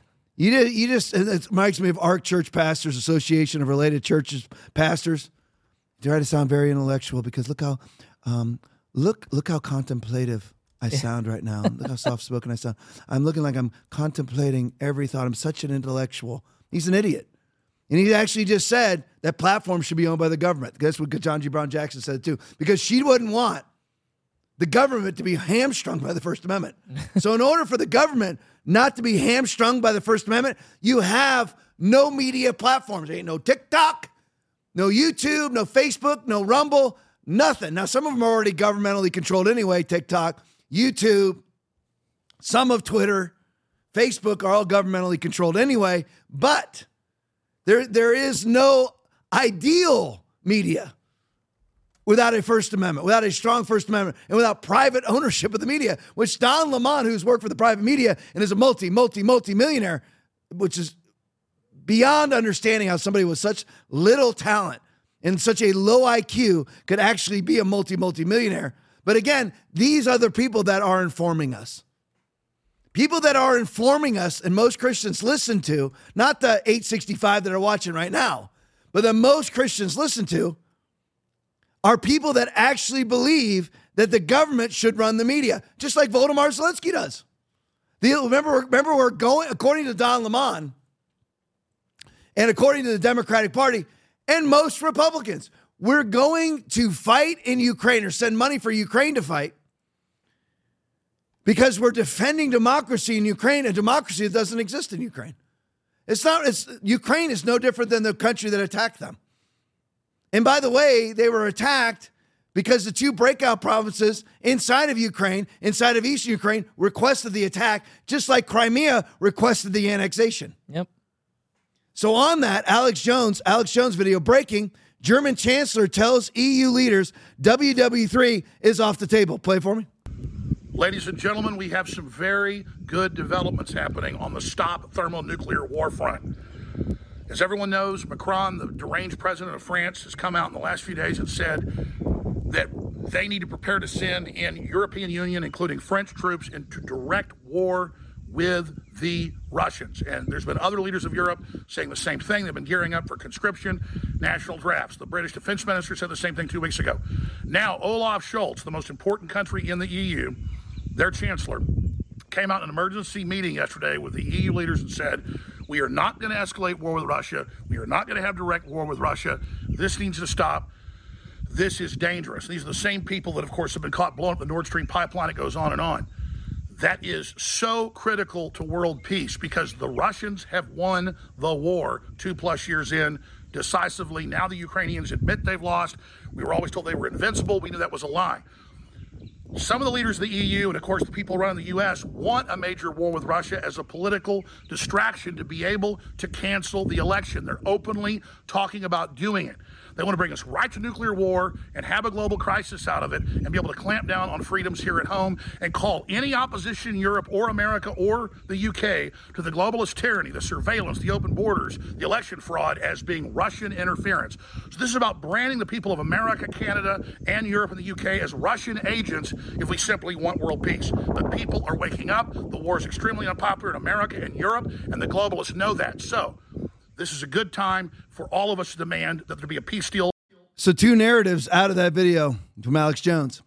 It reminds me of ARC Church Pastors Association of Related Churches Pastors. They try to sound very intellectual because look how contemplative I sound right now. Look how soft-spoken I sound. I'm looking like I'm contemplating every thought. I'm such an intellectual. He's an idiot. And he actually just said that platforms should be owned by the government. That's what Ketanji Brown Jackson said too, because she wouldn't want the government to be hamstrung by the First Amendment. So in order for the government not to be hamstrung by the First Amendment, you have no media platforms. There ain't no TikTok, no YouTube, no Facebook, no Rumble, nothing. Now, some of them are already governmentally controlled anyway, TikTok, YouTube, some of Twitter, Facebook are all governmentally controlled anyway, but there is no ideal media without a First Amendment, without a strong First Amendment, and without private ownership of the media, which Don Lemon, who's worked for the private media and is a multi-millionaire, which is beyond understanding how somebody with such little talent and such a low IQ could actually be a multi-millionaire. But again, these are the people that are informing us. People that are informing us, and most Christians listen to, not the 865 that are watching right now, but that most Christians listen to, are people that actually believe that the government should run the media, just like Volodymyr Zelensky does. Remember, we're going, according to Don Lemon, and according to the Democratic Party, and most Republicans, we're going to fight in Ukraine or send money for Ukraine to fight because we're defending democracy in Ukraine, and democracy that doesn't exist in Ukraine. Ukraine is no different than the country that attacked them. And by the way, they were attacked because the two breakout provinces inside of Ukraine, inside of Eastern Ukraine, requested the attack, just like Crimea requested the annexation. Yep. So on that, Alex Jones video breaking, German Chancellor tells EU leaders WW3 is off the table. Play for me. Ladies and gentlemen, we have some very good developments happening on the Stop Thermonuclear War front. As everyone knows, Macron, the deranged president of France, has come out in the last few days and said that they need to prepare to send in European Union, including French troops, into direct war with the Russians. And there's been other leaders of Europe saying the same thing. They've been gearing up for conscription, national drafts. The British defense minister said the same thing 2 weeks ago. Now, Olaf Scholz, the most important country in the EU, their chancellor, came out in an emergency meeting yesterday with the EU leaders and said, we are not going to escalate war with Russia. We are not going to have direct war with Russia. This needs to stop. This is dangerous. These are the same people that, of course, have been caught blowing up the Nord Stream pipeline. It goes on and on. That is so critical to world peace because the Russians have won the war 2+ years in decisively. Now the Ukrainians admit they've lost. We were always told they were invincible. We knew that was a lie. Some of the leaders of the EU and, of course, the people around the U.S. want a major war with Russia as a political distraction to be able to cancel the election. They're openly talking about doing it. They want to bring us right to nuclear war and have a global crisis out of it and be able to clamp down on freedoms here at home and call any opposition in Europe or America or the UK to the globalist tyranny, the surveillance, the open borders, the election fraud as being Russian interference. So this is about branding the people of America, Canada, and Europe and the UK as Russian agents if we simply want world peace. But people are waking up. The war is extremely unpopular in America and Europe, and the globalists know that. So this is a good time for all of us to demand that there be a peace deal. So two narratives out of that video from Alex Jones.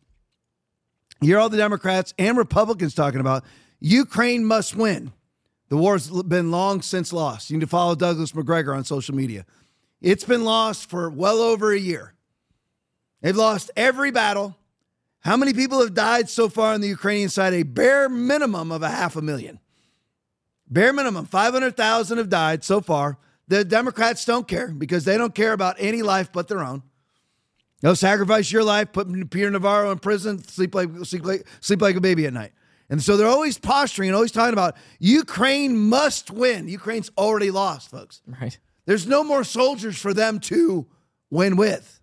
You hear all the Democrats and Republicans talking about Ukraine must win. The war's been long since lost. You need to follow Douglas McGregor on social media. It's been lost for well over a year. They've lost every battle. How many people have died so far on the Ukrainian side? A bare minimum of 500,000. Bare minimum, 500,000 have died so far. The Democrats don't care because they don't care about any life but their own. They'll sacrifice your life, put Peter Navarro in prison, sleep like a baby at night. And so they're always posturing and always talking about Ukraine must win. Ukraine's already lost, folks. Right. There's no more soldiers for them to win with.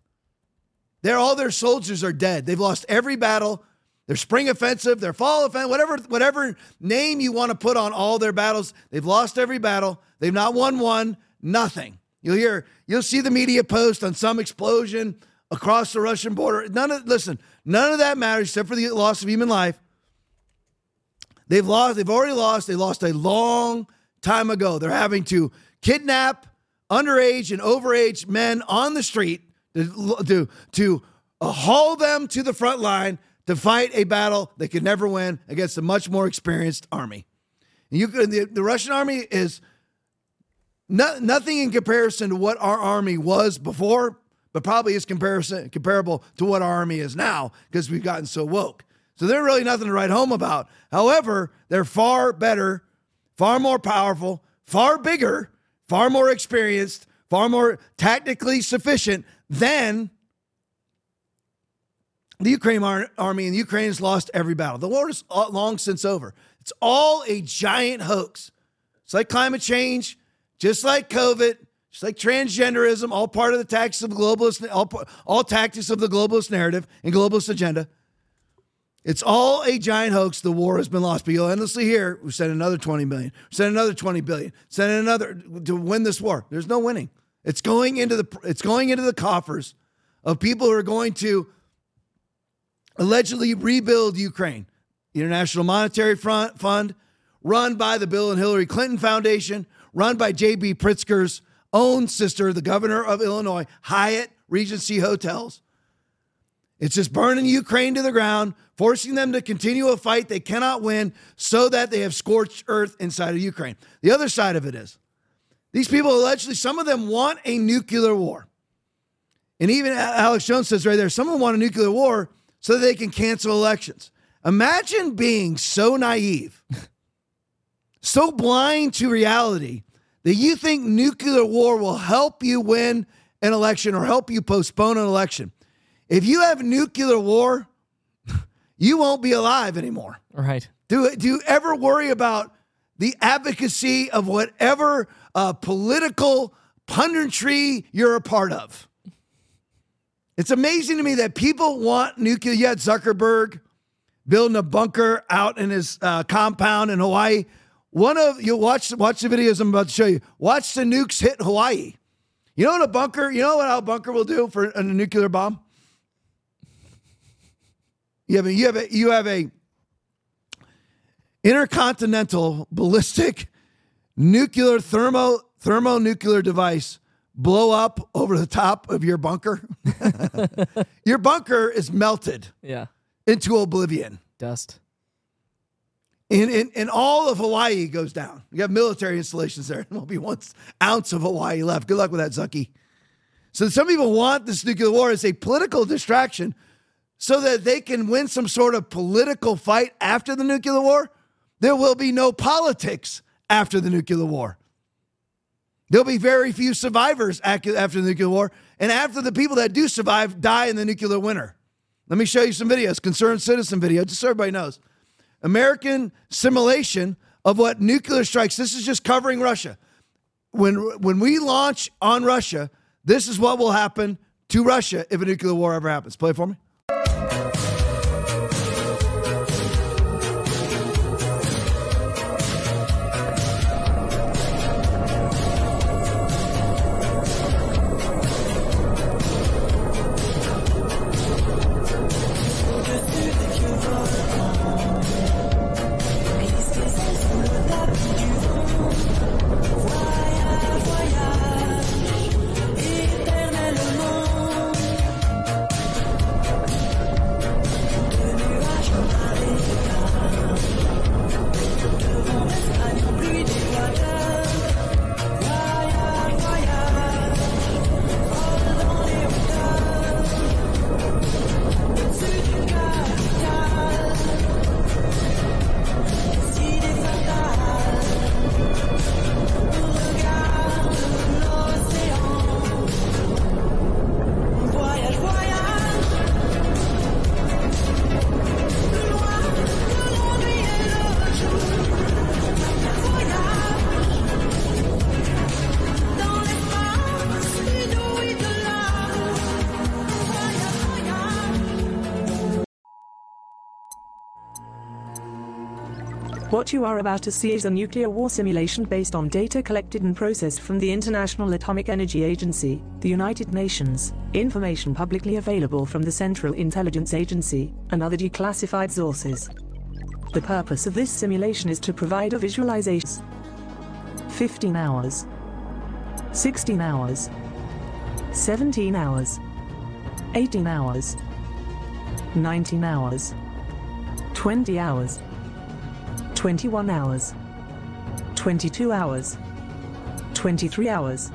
All their soldiers are dead. They've lost every battle. Their spring offensive, their fall offensive, whatever name you want to put on all their battles, they've lost every battle. They've not won one, nothing. You'll see the media post on some explosion across the Russian border. None of that matters except for the loss of human life. They've already lost. They lost a long time ago. They're having to kidnap underage and overage men on the street to haul them to the front line to fight a battle they could never win against a much more experienced army. And the Russian army is nothing in comparison to what our army was before, but probably is comparable to what our army is now because we've gotten so woke. So they're really nothing to write home about. However, they're far better, far more powerful, far bigger, far more experienced, far more tactically sufficient than the Ukraine army, and the Ukraine's lost every battle. The war is long since over. It's all a giant hoax. It's like climate change, just like COVID, just like transgenderism, all part of the tactics of the globalist, all tactics of the globalist narrative and globalist agenda. It's all a giant hoax. The war has been lost. But you'll endlessly hear, we sent another 20 million, send another 20 billion, send another to win this war. There's no winning. It's going into the coffers of people who are going to allegedly rebuild Ukraine. The International Monetary Fund, run by the Bill and Hillary Clinton Foundation, run by J.B. Pritzker's own sister, the governor of Illinois, Hyatt Regency Hotels. It's just burning Ukraine to the ground, forcing them to continue a fight they cannot win so that they have scorched earth inside of Ukraine. The other side of it is, these people allegedly, some of them want a nuclear war. And even Alex Jones says right there, some of them want a nuclear war so that they can cancel elections. Imagine being so naive, so blind to reality, that you think nuclear war will help you win an election or help you postpone an election. If you have nuclear war, you won't be alive anymore. Right. Do you ever worry about the advocacy of whatever political punditry you're a part of? It's amazing to me that people want nuclear. You had Zuckerberg building a bunker out in his compound in Hawaii. You'll watch the videos I'm about to show you. Watch the nukes hit Hawaii. You know what a bunker will do for a nuclear bomb? You have a intercontinental ballistic nuclear thermonuclear device blow up over the top of your bunker. Your bunker is melted into oblivion. Dust. And all of Hawaii goes down. You have military installations there. There won't be 1 ounce of Hawaii left. Good luck with that, Zucky. So some people want this nuclear war as a political distraction so that they can win some sort of political fight after the nuclear war. There will be no politics after the nuclear war. There'll be very few survivors after the nuclear war. And after the people that do survive die in the nuclear winter. Let me show you some videos. Concerned citizen video, just so everybody knows. American simulation of what nuclear strikes. This is just covering Russia. When we launch on Russia, this is what will happen to Russia if a nuclear war ever happens. Play it for me. What you are about to see is a nuclear war simulation based on data collected and processed from the International Atomic Energy Agency, the United Nations, information publicly available from the Central Intelligence Agency, and other declassified sources. The purpose of this simulation is to provide a visualization. 15 hours, 16 hours, 17 hours, 18 hours, 19 hours, 20 hours, 21 hours, 22 hours, 23 hours,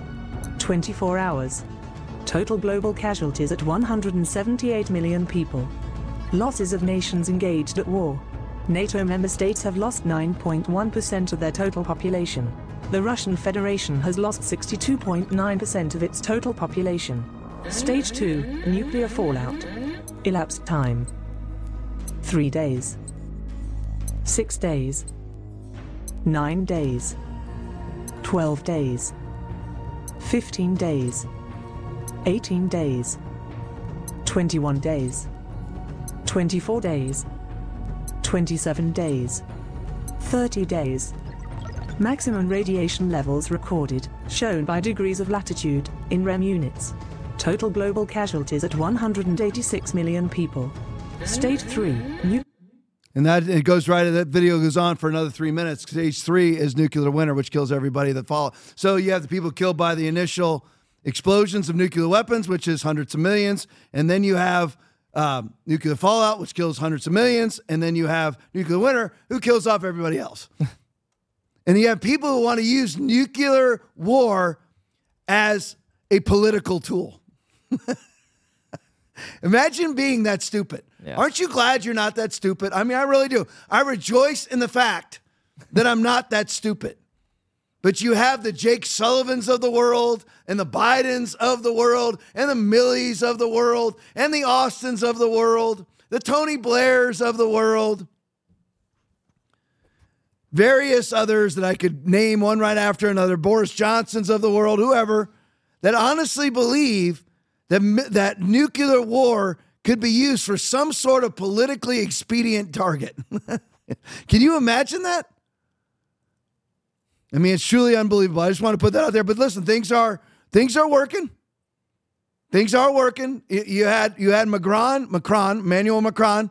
24 hours. Total global casualties at 178 million people. Losses of nations engaged at war. NATO member states have lost 9.1% of their total population. The Russian Federation has lost 62.9% of its total population. Stage 2, nuclear fallout. Elapsed time: 3 days. 6 days, 9 days, 12 days, 15 days, 18 days, 21 days, 24 days, 27 days, 30 days, Maximum radiation levels recorded, shown by degrees of latitude, in REM units. Total global casualties at 186 million people. Stage 3. And that it goes right. That video goes on for another 3 minutes. Stage 3 is nuclear winter, which kills everybody that follow. So you have the people killed by the initial explosions of nuclear weapons, which is hundreds of millions, and then you have nuclear fallout, which kills hundreds of millions, and then you have nuclear winter, who kills off everybody else. And you have people who want to use nuclear war as a political tool. Imagine being that stupid. Yeah. Aren't you glad you're not that stupid? I mean, I really do. I rejoice in the fact that I'm not that stupid. But you have the Jake Sullivans of the world and the Bidens of the world and the Millies of the world and the Austins of the world, the Tony Blairs of the world, various others that I could name one right after another, Boris Johnsons of the world, whoever, that honestly believe that nuclear war could be used for some sort of politically expedient target. Can you imagine that? I mean, it's truly unbelievable. I just want to put that out there. But listen, things are working. Things are working. You had Emmanuel Macron,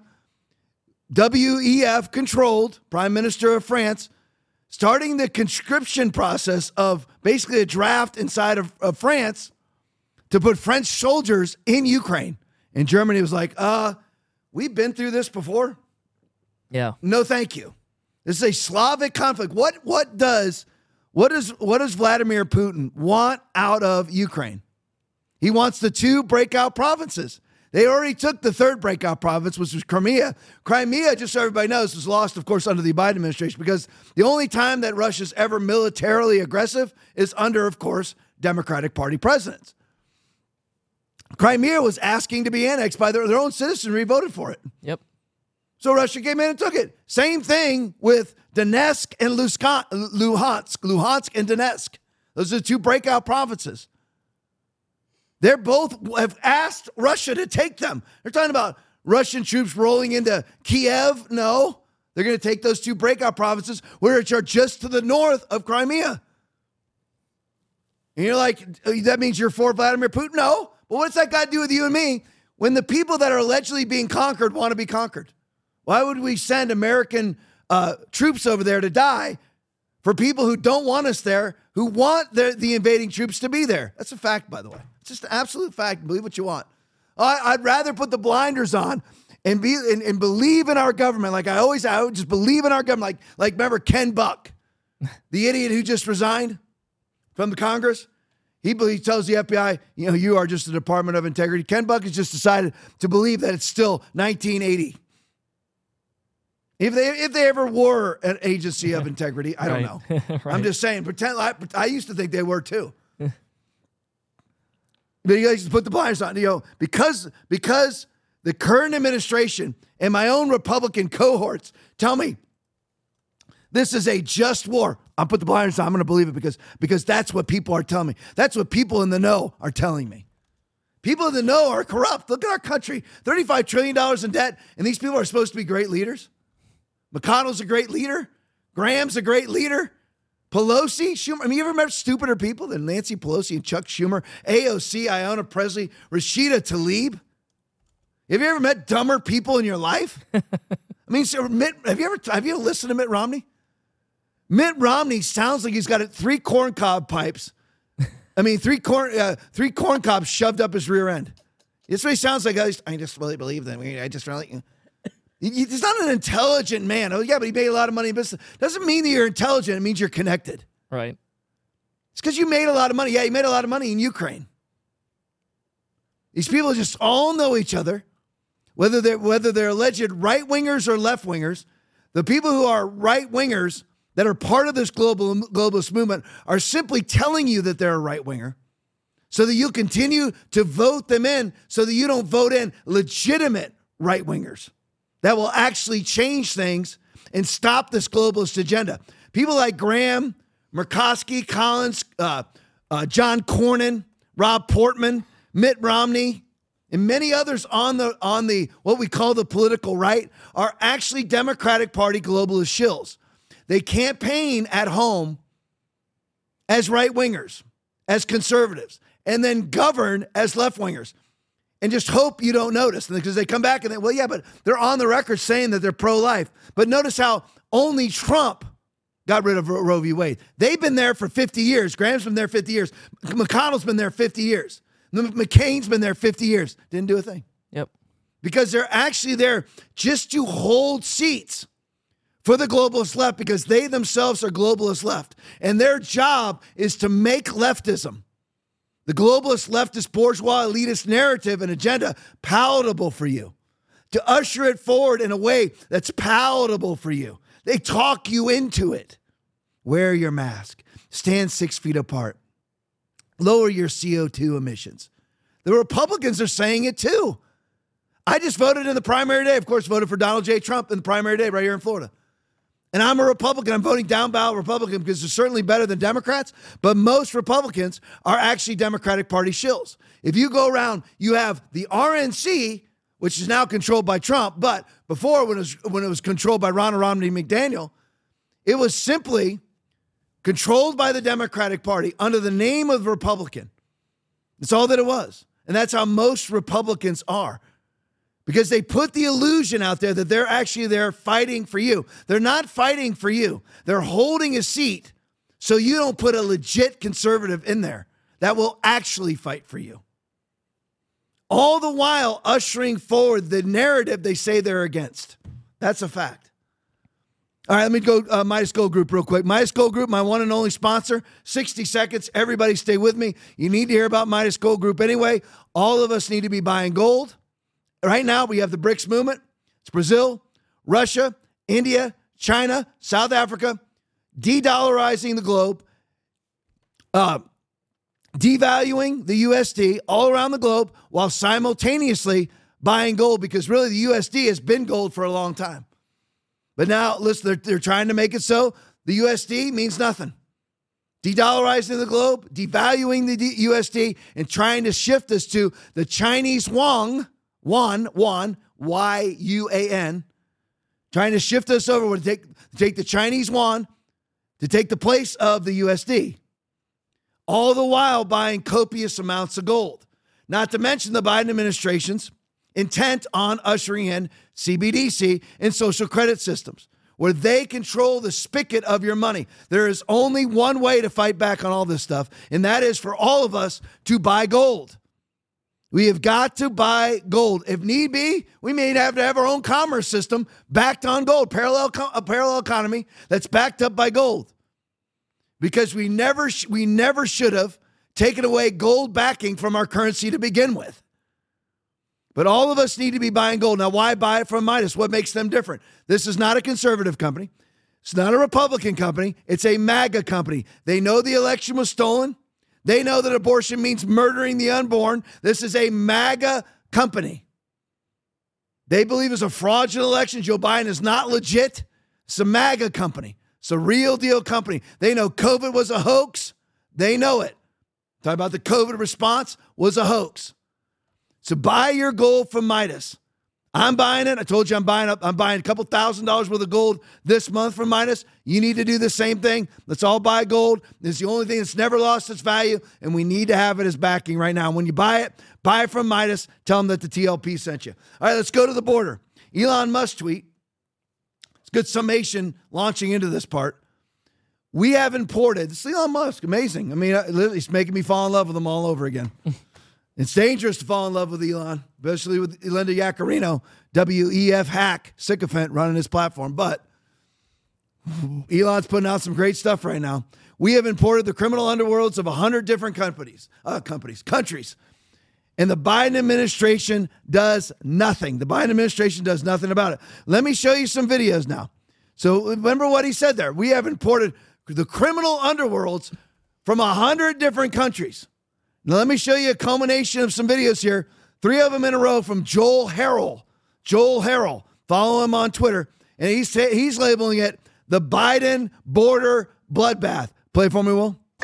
WEF controlled, Prime Minister of France, starting the conscription process of basically a draft inside of France to put French soldiers in Ukraine. And Germany was like, we've been through this before. Yeah. No, thank you. This is a Slavic conflict. What does Vladimir Putin want out of Ukraine? He wants the 2 breakout provinces. They already took the 3rd breakout province, which was Crimea. Crimea, just so everybody knows, was lost, of course, under the Biden administration, because the only time that Russia's ever militarily aggressive is under, of course, Democratic Party presidents. Crimea was asking to be annexed by their own citizenry, voted for it. Yep. So Russia came in and took it. Same thing with Donetsk and Luhansk and Donetsk. Those are the 2 breakout provinces. They're both have asked Russia to take them. They're talking about Russian troops rolling into Kiev. No, they're going to take those 2 breakout provinces, which are just to the north of Crimea. And you're like, that means you're for Vladimir Putin? No. But what's that got to do with you and me when the people that are allegedly being conquered want to be conquered? Why would we send American troops over there to die for people who don't want us there, who want the invading troops to be there? That's a fact, by the way. It's just an absolute fact. Believe what you want. I'd rather put the blinders on and believe in our government. Like I would just believe in our government. Like remember Ken Buck, the idiot who just resigned from the Congress? He tells the FBI, you are just the Department of Integrity. Ken Buck has just decided to believe that it's still 1980. If they ever were an agency of integrity, I don't know. Right. I'm just saying, pretend. I used to think they were too. But you guys just put the blinders on, because the current administration and my own Republican cohorts tell me this is a just war. I'll put the blinders on. I'm going to believe it because that's what people are telling me. That's what people in the know are telling me. People in the know are corrupt. Look at our country, $35 trillion in debt, and these people are supposed to be great leaders. McConnell's a great leader. Graham's a great leader. Pelosi, Schumer. I mean, you ever met stupider people than Nancy Pelosi and Chuck Schumer, AOC, Ayanna Pressley, Rashida Tlaib? Have you ever met dumber people in your life? I mean, have you listened to Mitt Romney? Mitt Romney sounds like he's got 3 corncob pipes. I mean, 3 corncobs shoved up his rear end. That's what he sounds like. I just really believe that. I just really... He's not an intelligent man. Oh, yeah, but he made a lot of money in business. Doesn't mean that you're intelligent. It means you're connected. Right. It's because you made a lot of money. Yeah, you made a lot of money in Ukraine. These people just all know each other, whether they're alleged right-wingers or left-wingers. The people who are right-wingers that are part of this globalist movement are simply telling you that they're a right-winger so that you'll continue to vote them in so that you don't vote in legitimate right-wingers that will actually change things and stop this globalist agenda. People like Graham, Murkowski, Collins, John Cornyn, Rob Portman, Mitt Romney, and many others on the what we call the political right are actually Democratic Party globalist shills. They campaign at home as right-wingers, as conservatives, and then govern as left-wingers. And just hope you don't notice, because they come back and but they're on the record saying that they're pro-life. But notice how only Trump got rid of Roe v. Wade. They've been there for 50 years. Graham's been there 50 years. McConnell's been there 50 years. McCain's been there 50 years. Didn't do a thing. Yep. Because they're actually there just to hold seats for the globalist left, because they themselves are globalist left. And their job is to make leftism, the globalist, leftist, bourgeois, elitist narrative and agenda palatable for you, to usher it forward in a way that's palatable for you. They talk you into it. Wear your mask. Stand 6 feet apart. Lower your CO2 emissions. The Republicans are saying it too. I just voted in the primary day. Of course, voted for Donald J. Trump in the primary day right here in Florida. And I'm a Republican. I'm voting down ballot Republican because they're certainly better than Democrats. But most Republicans are actually Democratic Party shills. If you go around, you have the RNC, which is now controlled by Trump. But before, when it was controlled by Ronald Romney McDaniel, it was simply controlled by the Democratic Party under the name of Republican. That's all that it was. And that's how most Republicans are. Because they put the illusion out there that they're actually there fighting for you. They're not fighting for you. They're holding a seat so you don't put a legit conservative in there that will actually fight for you. All the while ushering forward the narrative they say they're against. That's a fact. All right, let me go Midas Gold Group real quick. Midas Gold Group, my one and only sponsor. 60 seconds. Everybody stay with me. You need to hear about Midas Gold Group anyway. All of us need to be buying gold. Right now, we have the BRICS movement. It's Brazil, Russia, India, China, South Africa, de-dollarizing the globe, devaluing the USD all around the globe while simultaneously buying gold, because really the USD has been gold for a long time. But now, listen, they're trying to make it so the USD means nothing. De-dollarizing the globe, devaluing the USD, and trying to shift us to the Chinese yuan, Y-U-A-N, trying to shift us over to take the Chinese yuan to take the place of the USD, all the while buying copious amounts of gold. Not to mention the Biden administration's intent on ushering in CBDC and social credit systems, where they control the spigot of your money. There is only one way to fight back on all this stuff, and that is for all of us to buy gold. We have got to buy gold. If need be, we may have to have our own commerce system backed on gold, a parallel economy that's backed up by gold. Because we never should have taken away gold backing from our currency to begin with. But all of us need to be buying gold. Now, why buy it from Midas? What makes them different? This is not a conservative company. It's not a Republican company. It's a MAGA company. They know the election was stolen. They know that abortion means murdering the unborn. This is a MAGA company. They believe it's a fraudulent election. Joe Biden is not legit. It's a MAGA company. It's a real deal company. They know COVID was a hoax. They know it. Talking about the COVID response was a hoax. So buy your gold from Midas. I'm buying it. I told you I'm buying a couple $1,000s worth of gold this month from Midas. You need to do the same thing. Let's all buy gold. It's the only thing that's never lost its value, and we need to have it as backing right now. When you buy it from Midas. Tell them that the TLP sent you. All right, let's go to the border. Elon Musk tweet. It's a good summation launching into this part. We have imported. This is Elon Musk. Amazing. I mean, he's making me fall in love with him all over again. It's dangerous to fall in love with Elon, especially with Linda Yaccarino, WEF hack, sycophant running his platform. But Elon's putting out some great stuff right now. We have imported the criminal underworlds of 100 different countries. And the Biden administration does nothing. The Biden administration does nothing about it. Let me show you some videos now. So remember what he said there. We have imported the criminal underworlds from 100 different countries. Now, let me show you a culmination of some videos here. 3 of them in a row from Joel Harrell. Joel Harrell. Follow him on Twitter. And he's labeling it the Biden border bloodbath. Play it for me, Will.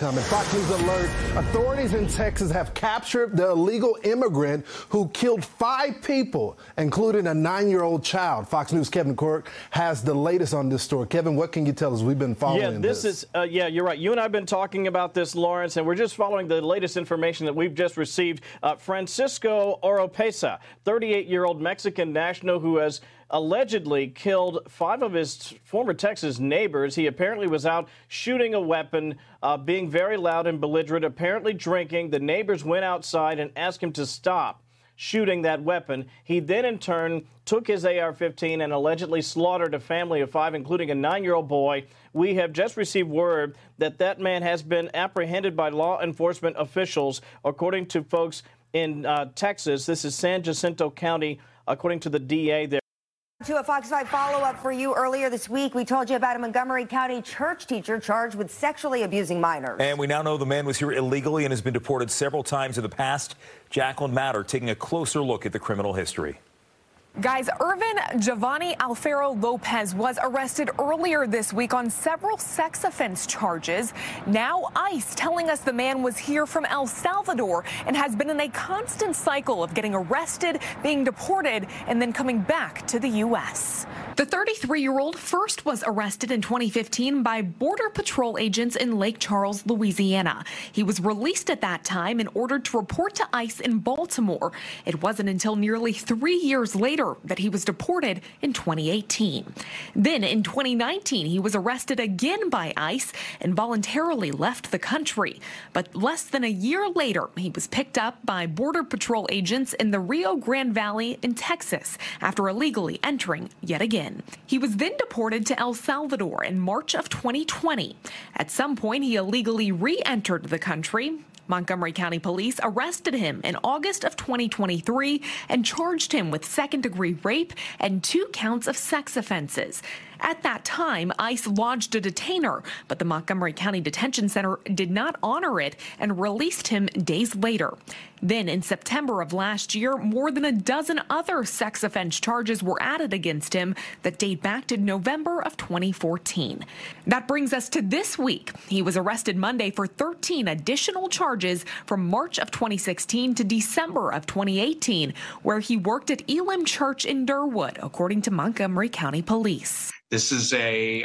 coming. Fox News alert. Authorities in Texas have captured the illegal immigrant who killed 5 people, including a 9-year-old child. Fox News' Kevin Cork has the latest on this story. Kevin, what can you tell us? We've been following this. You're right. You and I have been talking about this, Lawrence, and we're just following the latest information that we've just received. Francisco Oropesa, 38-year-old Mexican national who has allegedly killed 5 of his former Texas neighbors. He apparently was out shooting a weapon, being very loud and belligerent, apparently drinking. The neighbors went outside and asked him to stop shooting that weapon. He then, in turn, took his AR-15 and allegedly slaughtered a family of 5, including a 9-year-old boy. We have just received word that that man has been apprehended by law enforcement officials, according to folks in Texas. This is San Jacinto County, according to the DA there. To a Fox 5 follow-up for you earlier this week. We told you about a Montgomery County church teacher charged with sexually abusing minors. And we now know the man was here illegally and has been deported several times in the past. Jacqueline Matter taking a closer look at the criminal history. Guys, Irvin Giovanni Alfaro Lopez was arrested earlier this week on several sex offense charges. Now ICE telling us the man was here from El Salvador and has been in a constant cycle of getting arrested, being deported, and then coming back to the U.S. The 33-year-old first was arrested in 2015 by Border Patrol agents in Lake Charles, Louisiana. He was released at that time and ordered to report to ICE in Baltimore. It wasn't until nearly 3 years later that he was deported in 2018. Then in 2019, he was arrested again by ICE and voluntarily left the country. But less than a year later, he was picked up by Border Patrol agents in the Rio Grande Valley in Texas after illegally entering yet again. He was then deported to El Salvador in March of 2020. At some point, he illegally re-entered the country. Montgomery County Police arrested him in August of 2023 and charged him with second-degree rape and 2 counts of sex offenses. At that time, ICE lodged a detainer, but the Montgomery County Detention Center did not honor it and released him days later. Then in September of last year, more than a dozen other sex offense charges were added against him that date back to November of 2014. That brings us to this week. He was arrested Monday for 13 additional charges from March of 2016 to December of 2018, where he worked at Elim Church in Durwood, according to Montgomery County Police. This is a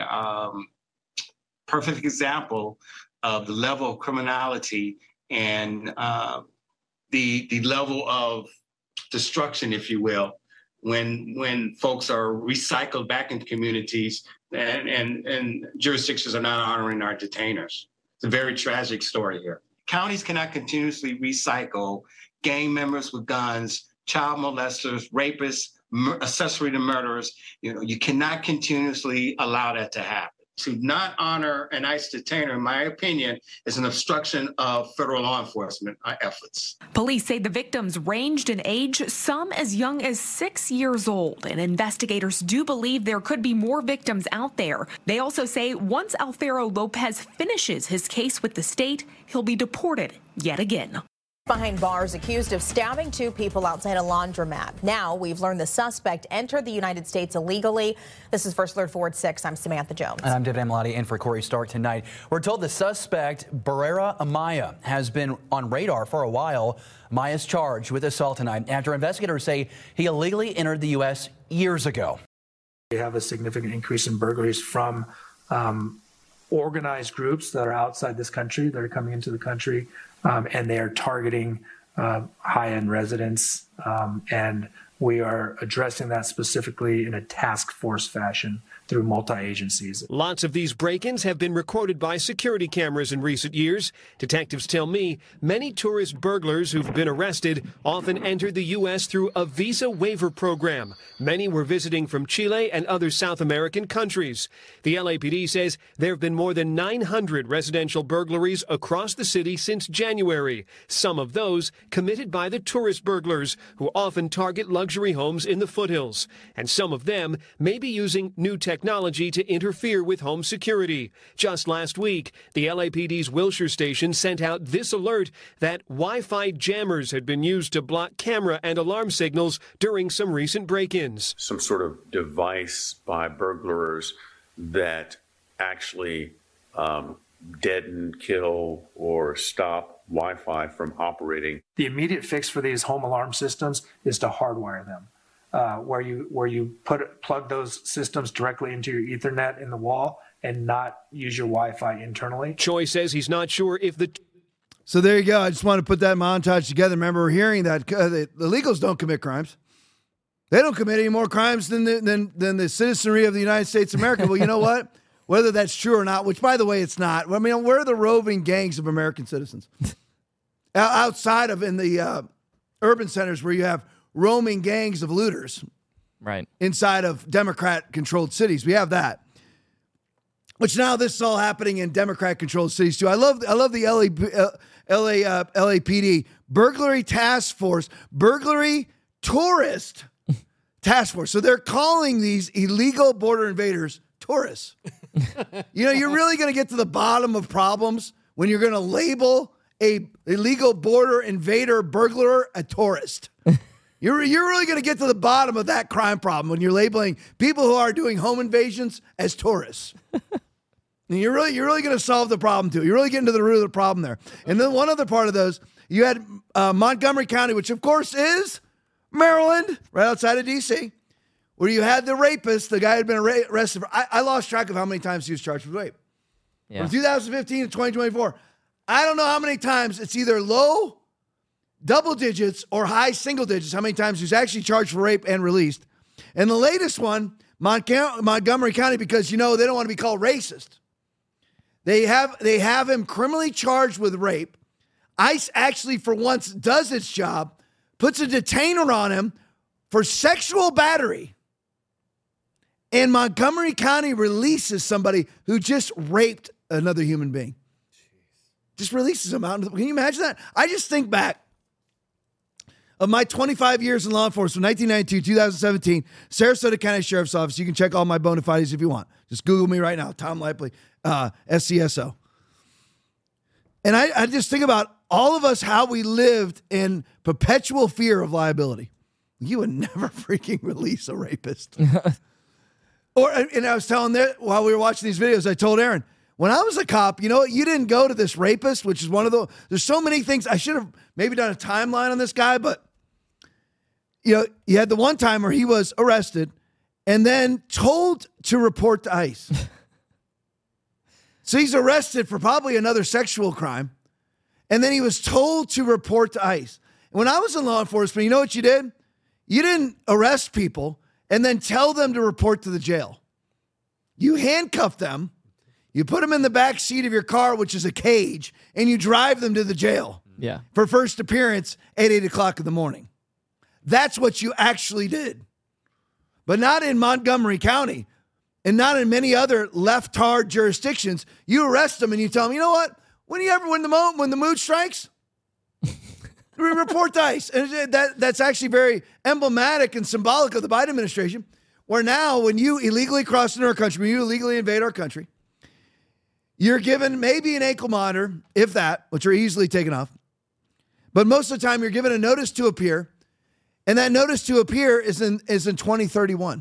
perfect example of the level of criminality and the level of destruction, if you will, when folks are recycled back into communities and jurisdictions are not honoring our detainers. It's a very tragic story here. Counties cannot continuously recycle gang members with guns, child molesters, rapists, accessory to murderers. You cannot continuously allow that to happen. To not honor an ICE detainer, in my opinion, is an obstruction of federal law enforcement efforts. Police say the victims ranged in age, some as young as 6 years old, and investigators do believe there could be more victims out there. They also say once Alfaro Lopez finishes his case with the state, he'll be deported yet again. Behind bars accused of stabbing 2 people outside a laundromat. Now we've learned the suspect entered the United States illegally. This is First Alert Forward 6. I'm Samantha Jones. And I'm David Amlati in for Corey Stark tonight. We're told the suspect, Barrera Amaya, has been on radar for a while. Amaya's charged with assault tonight after investigators say he illegally entered the U.S. years ago. We have a significant increase in burglaries from organized groups that are outside this country, that are coming into the country. And they are targeting high-end residents, and we are addressing that specifically in a task force fashion through multi-agencies. Lots of these break-ins have been recorded by security cameras in recent years. Detectives tell me many tourist burglars who've been arrested often entered the U.S. through a visa waiver program. Many were visiting from Chile and other South American countries. The LAPD says there have been more than 900 residential burglaries across the city since January. Some of those committed by the tourist burglars, who often target luxury homes in the foothills. And some of them may be using new technology to interfere with home security. Just last week, the LAPD's Wilshire station sent out this alert that Wi-Fi jammers had been used to block camera and alarm signals during some recent break-ins. Some sort of device by burglars that actually deaden, kill, or stop Wi-Fi from operating. The immediate fix for these home alarm systems is to hardwire them, where you plug those systems directly into your Ethernet in the wall and not use your Wi-Fi internally. Choi says he's not sure if the... So there you go. I just want to put that montage together. Remember, we're hearing that the illegals don't commit crimes. They don't commit any more crimes than the citizenry of the United States of America. Well, you know what? Whether that's true or not, which, by the way, it's not. I mean, we're the roving gangs of American citizens. Outside of in the urban centers where you have roaming gangs of looters. Right. Inside of Democrat-controlled cities. We have that. Which now this is all happening in Democrat-controlled cities, too. I love the LAPD burglary task force, burglary tourist task force. So they're calling these illegal border invaders tourists. You're really going to get to the bottom of problems when you're going to label a illegal border invader burglar a tourist. You're really going to get to the bottom of that crime problem when you're labeling people who are doing home invasions as tourists. And you're really going to solve the problem too. You're really getting to the root of the problem there. And then one other part of those, you had Montgomery County, which of course is Maryland, right outside of D.C., where you had the rapist, the guy who had been arrested for, I lost track of how many times he was charged with rape. Yeah. From 2015 to 2024. I don't know how many times. It's either low double digits or high single digits, how many times he was actually charged for rape and released. And the latest one, Montgomery County, because, they don't want to be called racist. They have him criminally charged with rape. ICE actually, for once, does its job, puts a detainer on him for sexual battery. And Montgomery County releases somebody who just raped another human being. Just releases him out. Can you imagine that? I just think back of my 25 years in law enforcement, 1992, 2017, Sarasota County Sheriff's Office. You can check all my bona fides if you want. Just Google me right now, Tom Lipley, SCSO. And I just think about all of us, how we lived in perpetual fear of liability. You would never freaking release a rapist. And I was telling that while we were watching these videos, I told Aaron, when I was a cop, you didn't go to this rapist, which is one of there's so many things. I should have maybe done a timeline on this guy, but you had the one time where he was arrested and then told to report to ICE. So he's arrested for probably another sexual crime. And then he was told to report to ICE. And when I was in law enforcement, you know what you did? You didn't arrest people and then tell them to report to the jail. You handcuff them. You put them in the back seat of your car, which is a cage, and you drive them to the jail. Yeah. For first appearance at 8 o'clock in the morning. That's what you actually did. But not in Montgomery County and not in many other left-hard jurisdictions. You arrest them and you tell them, you know what? When the mood strikes, we report to ICE. And that's actually very emblematic and symbolic of the Biden administration, where now when you illegally cross into our country, when you illegally invade our country, you're given maybe an ankle monitor, if that, which are easily taken off. But most of the time, you're given a notice to appear, and that notice to appear is in 2031.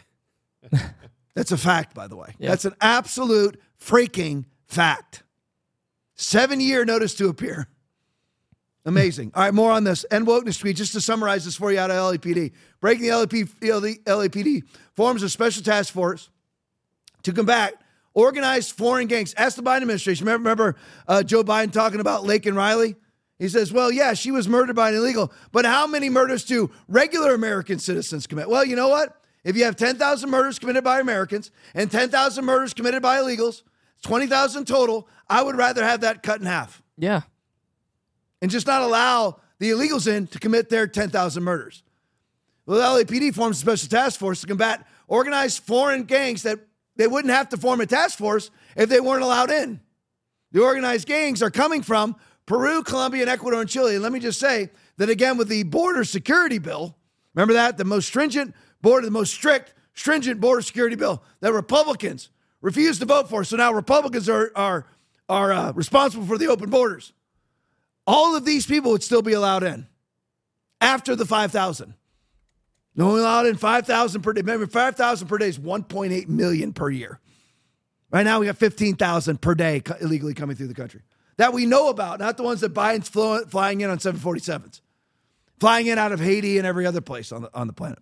That's a fact, by the way. Yep. That's an absolute freaking fact. 7-year notice to appear. Amazing. All right, more on this. And wokeness tweet, just to summarize this for you out of LAPD. Breaking the LAPD forms a special task force to combat organized foreign gangs. Ask the Biden administration. Remember Joe Biden talking about Laken Riley? He says, well, yeah, she was murdered by an illegal, but how many murders do regular American citizens commit? Well, you know what? If you have 10,000 murders committed by Americans and 10,000 murders committed by illegals, 20,000 total, I would rather have that cut in half. Yeah. And just not allow the illegals in to commit their 10,000 murders. Well, the LAPD forms a special task force to combat organized foreign gangs that they wouldn't have to form a task force if they weren't allowed in. The organized gangs are coming from Peru, Colombia, and Ecuador, and Chile. And let me just say that again with the border security bill, remember that? The most stringent border security bill that Republicans refused to vote for. So now Republicans are responsible for the open borders. All of these people would still be allowed in after the 5,000. No, allowed in 5,000 per day. Remember, 5,000 per day is 1.8 million per year. Right now we got 15,000 per day illegally coming through the country that we know about, not the ones that Biden's flying in on 747s, flying in out of Haiti and every other place on the planet.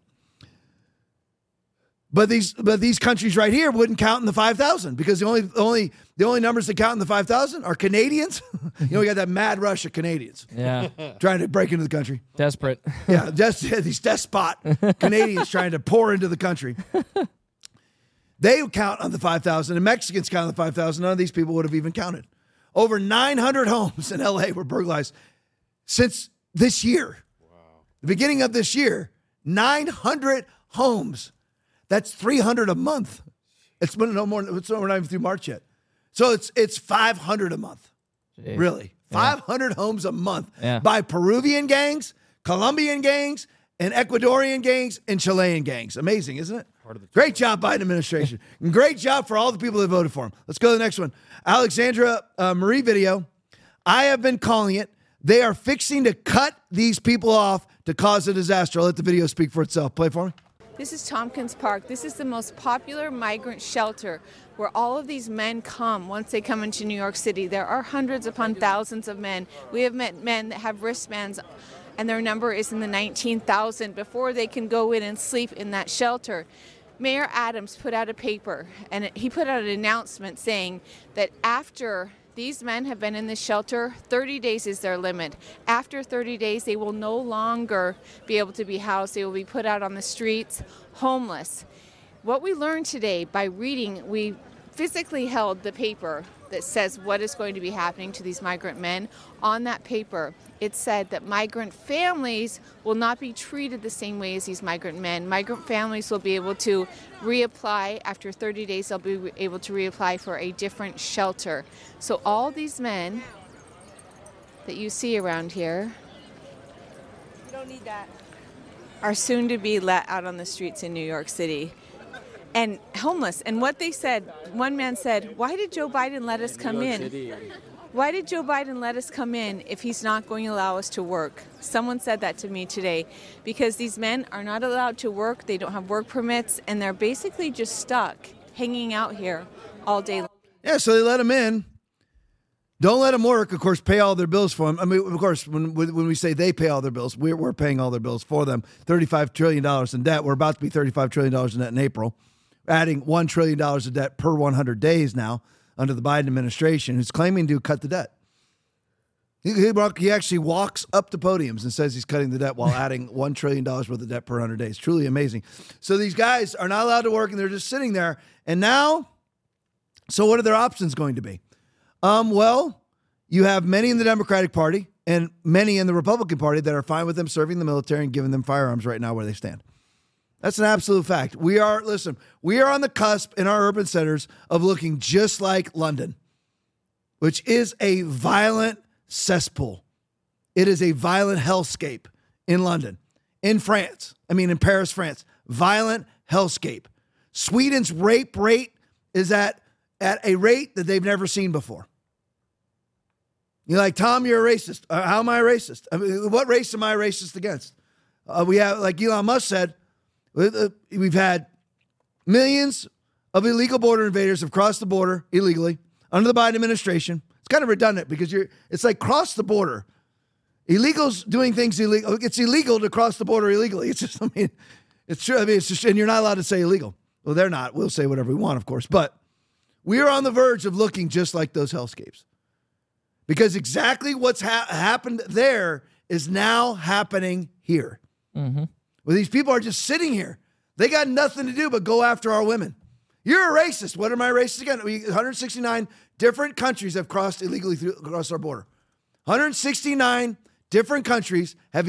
But these countries right here wouldn't count in the 5,000 because the only numbers that count in the 5,000 are Canadians. We got that mad rush of Canadians. Yeah. Trying to break into the country. Desperate. Yeah, these despot Canadians trying to pour into the country. They count on the 5,000, and Mexicans count on the 5,000. None of these people would have even counted. Over 900 homes in L.A. were burglarized since this year. Wow. The beginning of this year, 900 homes. That's 300 a month. It's no more. We're not even through March yet. So it's 500 a month. Jeez. Really, 500 homes a month by Peruvian gangs, Colombian gangs, and Ecuadorian gangs and Chilean gangs. Amazing, isn't it? Great job, Biden administration. And great job for all the people that voted for him. Let's go to the next one. Alexandra Marie video. I have been calling it. They are fixing to cut these people off to cause a disaster. I'll let the video speak for itself. Play for me. This is Tompkins Park. This is the most popular migrant shelter where all of these men come once they come into New York City. There are hundreds upon thousands of men. We have met men that have wristbands, and their number is in the 19,000 before they can go in and sleep in that shelter. Mayor Adams put out a paper, and he put out an announcement saying that after these men have been in this shelter, 30 days is their limit. After 30 days, they will no longer be able to be housed. They will be put out on the streets, homeless. What we learned today by reading, we physically held the paper that says what is going to be happening to these migrant men. On that paper, it said that migrant families will not be treated the same way as these migrant men. Migrant families will be able to reapply. After 30 days, they'll be able to reapply for a different shelter. So all these men that you see around here are soon to be let out on the streets in New York City. And homeless. And what they said, one man said, why did Joe Biden let us come in? Why did Joe Biden let us come in if he's not going to allow us to work? Someone said that to me today. Because these men are not allowed to work, they don't have work permits, and they're basically just stuck hanging out here all day long. Yeah, so they let them in. Don't let them work, of course, pay all their bills for them. I mean, of course, when we say they pay all their bills, we're paying all their bills for them. $35 trillion in debt. We're about to be $35 trillion in debt in April. Adding $1 trillion of debt per 100 days now under the Biden administration, who's claiming to cut the debt. He actually walks up to podiums and says he's cutting the debt while adding $1 trillion worth of debt per 100 days. Truly amazing. So these guys are not allowed to work, and they're just sitting there. And now, so what are their options going to be? Well, you have many in the Democratic Party and many in the Republican Party that are fine with them serving the military and giving them firearms right now where they stand. That's an absolute fact. We are on the cusp in our urban centers of looking just like London, which is a violent cesspool. It is a violent hellscape in London. In Paris, France. Violent hellscape. Sweden's rape rate is at a rate that they've never seen before. You're like, Tom, you're a racist. How am I a racist? I mean, what race am I racist against? We have, like Elon Musk said, we've had millions of illegal border invaders have crossed the border illegally under the Biden administration. It's kind of redundant because it's like cross the border. Illegals doing things illegal. It's illegal to cross the border illegally. It's just, it's true. It's just, and you're not allowed to say illegal. Well, they're not. We'll say whatever we want, of course. But we are on the verge of looking just like those hellscapes. Because exactly what's happened there is now happening here. Mm-hmm. Well, these people are just sitting here. They got nothing to do but go after our women. You're a racist. What am I racist again? 169 different countries have crossed illegally across our border. 169 different countries have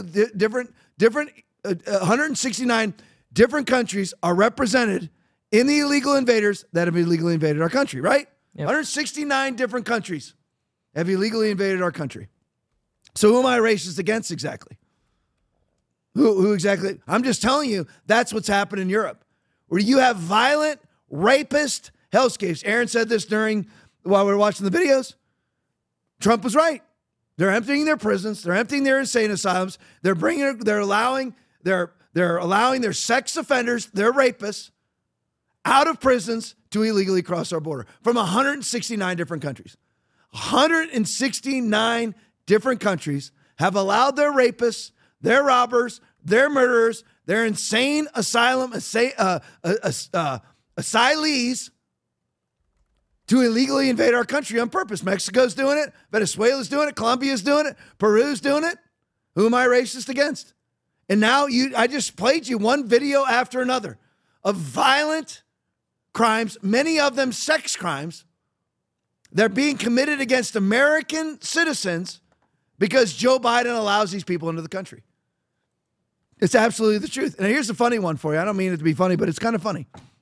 169 different countries are represented in the illegal invaders that have illegally invaded our country, right? Yep. 169 different countries have illegally invaded our country. So who am I racist against exactly? Who exactly? I'm just telling you, that's what's happened in Europe, where you have violent, rapist hellscapes. Aaron said this while we were watching the videos. Trump was right. They're emptying their prisons. They're emptying their insane asylums. They're allowing their sex offenders, their rapists, out of prisons to illegally cross our border from 169 different countries. 169 different countries have allowed their rapists, their robbers, their murderers, their insane asylees to illegally invade our country on purpose. Mexico's doing it. Venezuela's doing it. Colombia's doing it. Peru's doing it. Who am I racist against? And now I just played you one video after another of violent crimes, many of them sex crimes. They're being committed against American citizens because Joe Biden allows these people into the country. It's absolutely the truth. And here's the funny one for you. I don't mean it to be funny, but it's kind of funny.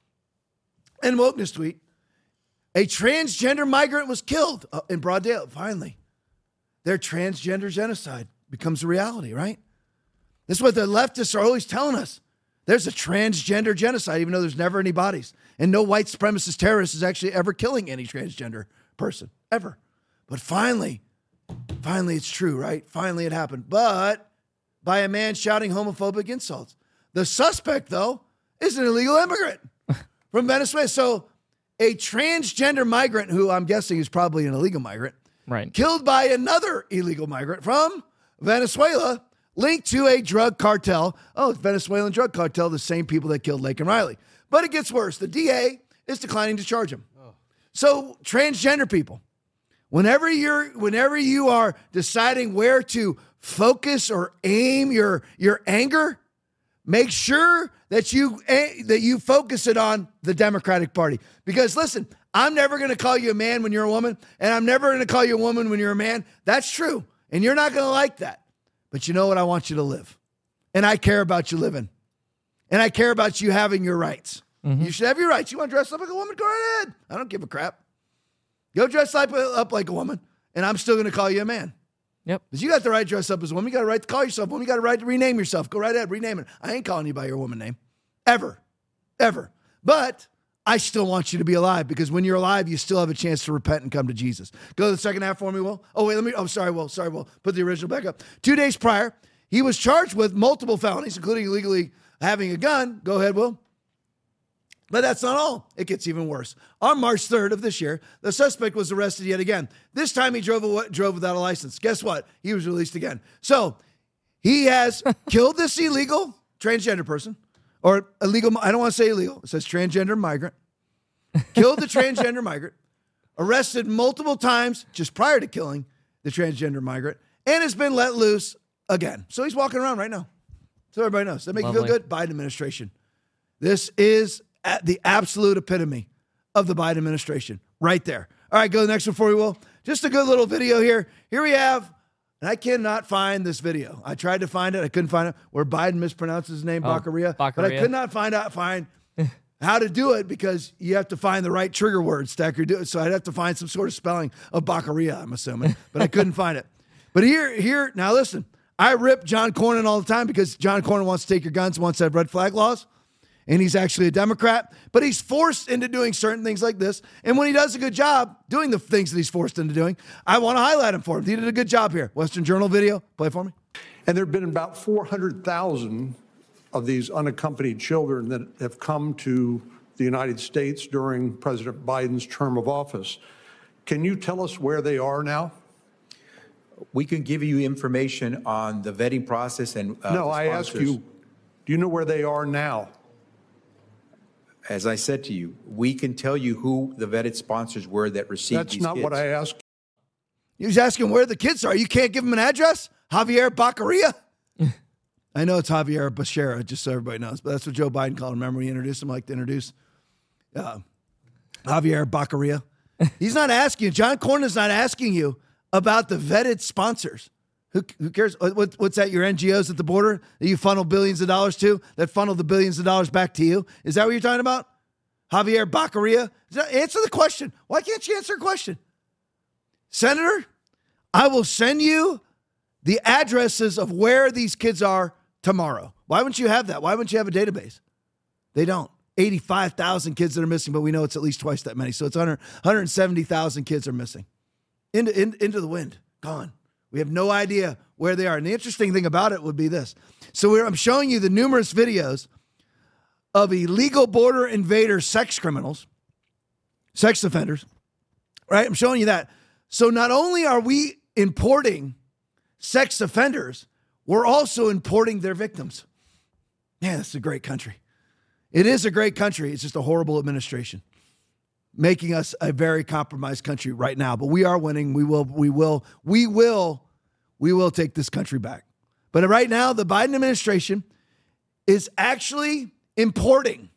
In Wokeness tweet, a transgender migrant was killed in broad daylight. Finally, their transgender genocide becomes a reality, right? This is what the leftists are always telling us. There's a transgender genocide, even though there's never any bodies. And no white supremacist terrorist is actually ever killing any transgender person, ever. But finally it's true, right? Finally it happened. But by a man shouting homophobic insults. The suspect, though, is an illegal immigrant from Venezuela. So a transgender migrant, who I'm guessing is probably an illegal migrant, right, killed by another illegal migrant from Venezuela, linked to a drug cartel. Oh, it's Venezuelan drug cartel, the same people that killed Laken Riley. But it gets worse. The DA is declining to charge him. So transgender people, whenever you are deciding where to focus or aim your anger, make sure that you focus it on the Democratic Party. Because listen, I'm never going to call you a man when you're a woman, and I'm never going to call you a woman when you're a man. That's true. And you're not going to like that. But you know what? I want you to live. And I care about you living. And I care about you having your rights. Mm-hmm. You should have your rights. You want to dress up like a woman? Go right ahead. I don't give a crap. Go dress up like a woman, and I'm still going to call you a man. Yep. Because you got the right to dress up as a woman. You got the right to call yourself a woman. You got the right to rename yourself. Go right ahead. Rename it. I ain't calling you by your woman name. Ever. But I still want you to be alive, because when you're alive, you still have a chance to repent and come to Jesus. Go to the second half for me, Will. Oh, wait, sorry, Will. Put the original back up. 2 days prior, he was charged with multiple felonies, including illegally having a gun. Go ahead, Will. But that's not all. It gets even worse. On March 3rd of this year, the suspect was arrested yet again. This time he drove without a license. Guess what? He was released again. So he has killed this illegal transgender person, or illegal, I don't want to say illegal. It says transgender migrant. Killed the transgender migrant, arrested multiple times just prior to killing the transgender migrant, and has been let loose again. So he's walking around right now. So everybody knows. That make you feel good? Biden administration. This is the absolute epitome of the Biden administration right there. All right, go to the next one for you, Will. Just a good little video here. Here we have, and I cannot find this video. I tried to find it. I couldn't find it, where Biden mispronounces his name, Baccaria. But I could not find how to do it, because you have to find the right trigger words to actually do it. So I'd have to find some sort of spelling of Baccaria, I'm assuming. But I couldn't find it. But here, now listen. I rip John Cornyn all the time, because John Cornyn wants to take your guns, wants to have red flag laws. And he's actually a Democrat, but he's forced into doing certain things like this. And when he does a good job doing the things that he's forced into doing, I want to highlight him for him. He did a good job here. Western Journal video, play for me. And there have been about 400,000 of these unaccompanied children that have come to the United States during President Biden's term of office. Can you tell us where they are now? We can give you information on the vetting process and no, I ask you, do you know where they are now? As I said to you, we can tell you who the vetted sponsors were that received these kids. That's not what I asked. He was asking where the kids are. You can't give him an address? Javier Baccaria? I know it's Javier Becerra, just so everybody knows, but that's what Joe Biden called him. Remember when he introduced him, like to introduce Javier Baccaria? He's not asking you. John Cornyn's not asking you about the vetted sponsors. Who cares? What's that, your NGOs at the border that you funnel billions of dollars to, that funnel the billions of dollars back to you? Is that what you're talking about? Javier Baccaria? Answer the question. Why can't you answer a question? Senator, I will send you the addresses of where these kids are tomorrow. Why wouldn't you have that? Why wouldn't you have a database? They don't. 85,000 kids that are missing, but we know it's at least twice that many. So it's 170,000 kids are missing. Into the wind. Gone. We have no idea where they are. And the interesting thing about it would be this. So I'm showing you the numerous videos of illegal border invader sex criminals sex offenders, right? I'm showing you that. So not only are we importing sex offenders, we're also importing their victims. Man, it's a great country. It is a great country. It's just a horrible administration, making us a very compromised country right now. But we are winning. We will take this country back. But right now, the Biden administration is actually importing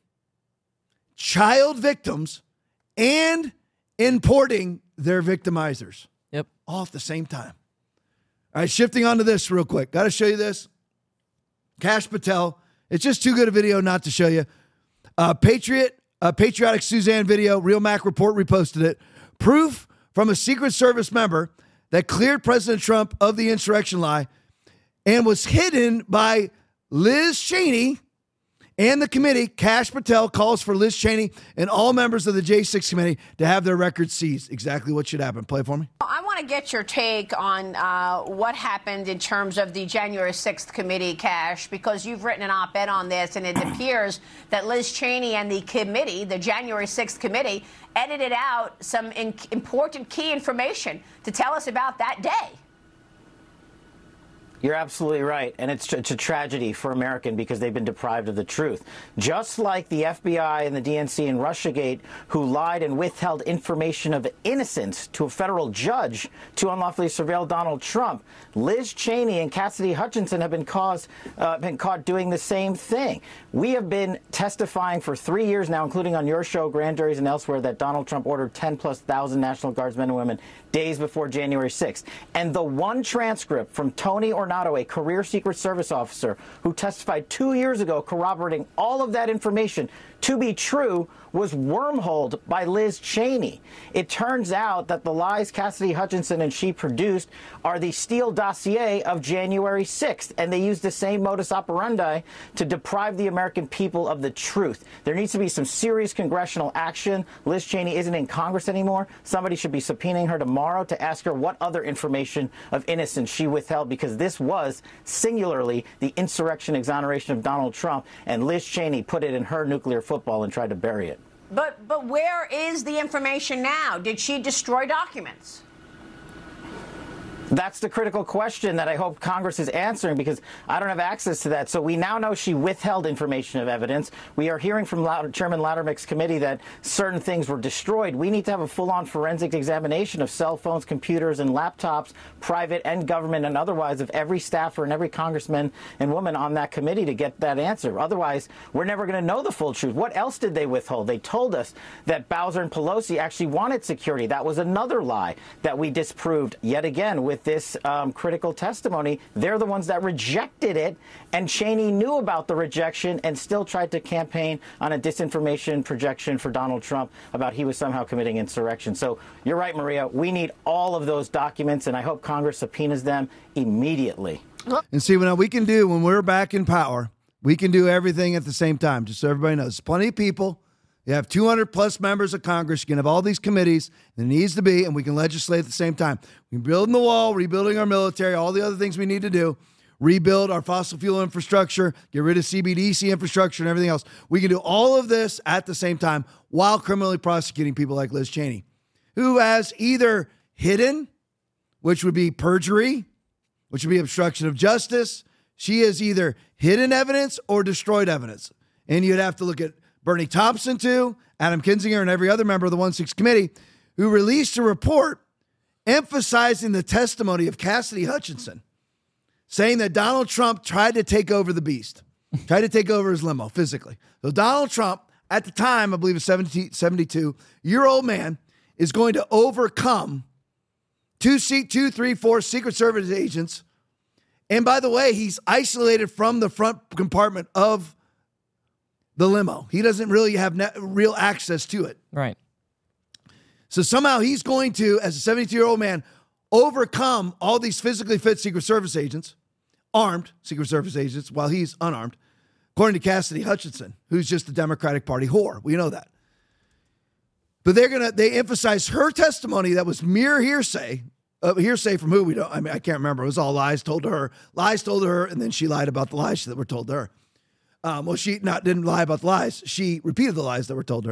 child victims and importing their victimizers. Yep. All at the same time. All right, shifting on to this real quick. Got to show you this. Kash Patel. It's just too good a video not to show you. Patriotic Suzanne video. Real Mac Report reposted it. Proof from a Secret Service member that cleared President Trump of the insurrection lie and was hidden by Liz Cheney and the committee. Kash Patel calls for Liz Cheney and all members of the J6 committee to have their records seized. Exactly what should happen. Play it for me. I want to get your take on what happened in terms of the January 6th committee, Kash, because you've written an op-ed on this, and it appears that Liz Cheney and the committee, the January 6th committee, edited out some important key information to tell us about that day. You're absolutely right. And it's a tragedy for America because they've been deprived of the truth. Just like the FBI and the DNC in Russiagate, who lied and withheld information of innocence to a federal judge to unlawfully surveil Donald Trump, Liz Cheney and Cassidy Hutchinson have been caught doing the same thing. We have been testifying for 3 years now, including on your show, Grand Juries and elsewhere, that Donald Trump ordered 10,000+ National Guardsmen and women days before January 6th. And the one transcript from Tony Ornato, a career Secret Service officer who testified 2 years ago corroborating all of that information to be true, was wormholed by Liz Cheney. It turns out that the lies Cassidy Hutchinson and she produced are the Steele dossier of January 6th, and they used the same modus operandi to deprive the American people of the truth. There needs to be some serious congressional action. Liz Cheney isn't in Congress anymore. Somebody should be subpoenaing her tomorrow to ask her what other information of innocence she withheld, because this was singularly the insurrection exoneration of Donald Trump, and Liz Cheney put it in her nuclear football and tried to bury it. But where is the information now? Did she destroy documents? That's the critical question that I hope Congress is answering, because I don't have access to that. So we now know she withheld information of evidence. We are hearing from Chairman Loudermilk's committee that certain things were destroyed. We need to have a full-on forensic examination of cell phones, computers, and laptops, private and government and otherwise, of every staffer and every congressman and woman on that committee to get that answer. Otherwise, we're never going to know the full truth. What else did they withhold? They told us that Bowser and Pelosi actually wanted security. That was another lie that we disproved yet again with this critical testimony. They're the ones that rejected it, and Cheney knew about the rejection and still tried to campaign on a disinformation projection for Donald Trump about he was somehow committing insurrection. So you're right, Maria. We need all of those documents, and I hope Congress subpoenas them immediately. And see, what we can do when we're back in power, we can do everything at the same time, just so everybody knows. Plenty of people. You have 200+ members of Congress. You can have all these committees. There needs to be, and we can legislate at the same time. We're building the wall, rebuilding our military, all the other things we need to do. Rebuild our fossil fuel infrastructure, get rid of CBDC infrastructure and everything else. We can do all of this at the same time while criminally prosecuting people like Liz Cheney, who has either hidden, which would be perjury, which would be obstruction of justice. She has either hidden evidence or destroyed evidence. And you'd have to look at Bernie Thompson, too, Adam Kinzinger, and every other member of the 1-6 committee who released a report emphasizing the testimony of Cassidy Hutchinson, saying that Donald Trump tried to take over the beast, tried to take over his limo physically. So Donald Trump, at the time, I believe a 72-year-old man, is going to overcome 4 Secret Service agents. And by the way, he's isolated from the front compartment of the limo. He doesn't really have real access to it. Right. So somehow he's going to, as a 72-year-old man, overcome all these physically fit Secret Service agents, armed Secret Service agents, while he's unarmed, according to Cassidy Hutchinson, who's just a Democratic Party whore. We know that. But they emphasize her testimony that was mere hearsay. Hearsay from who? We don't. I mean, I can't remember. It was all lies told to her. Lies told to her, and then she lied about the lies that were told to her. Well, she didn't lie about the lies. She repeated the lies that were told to her.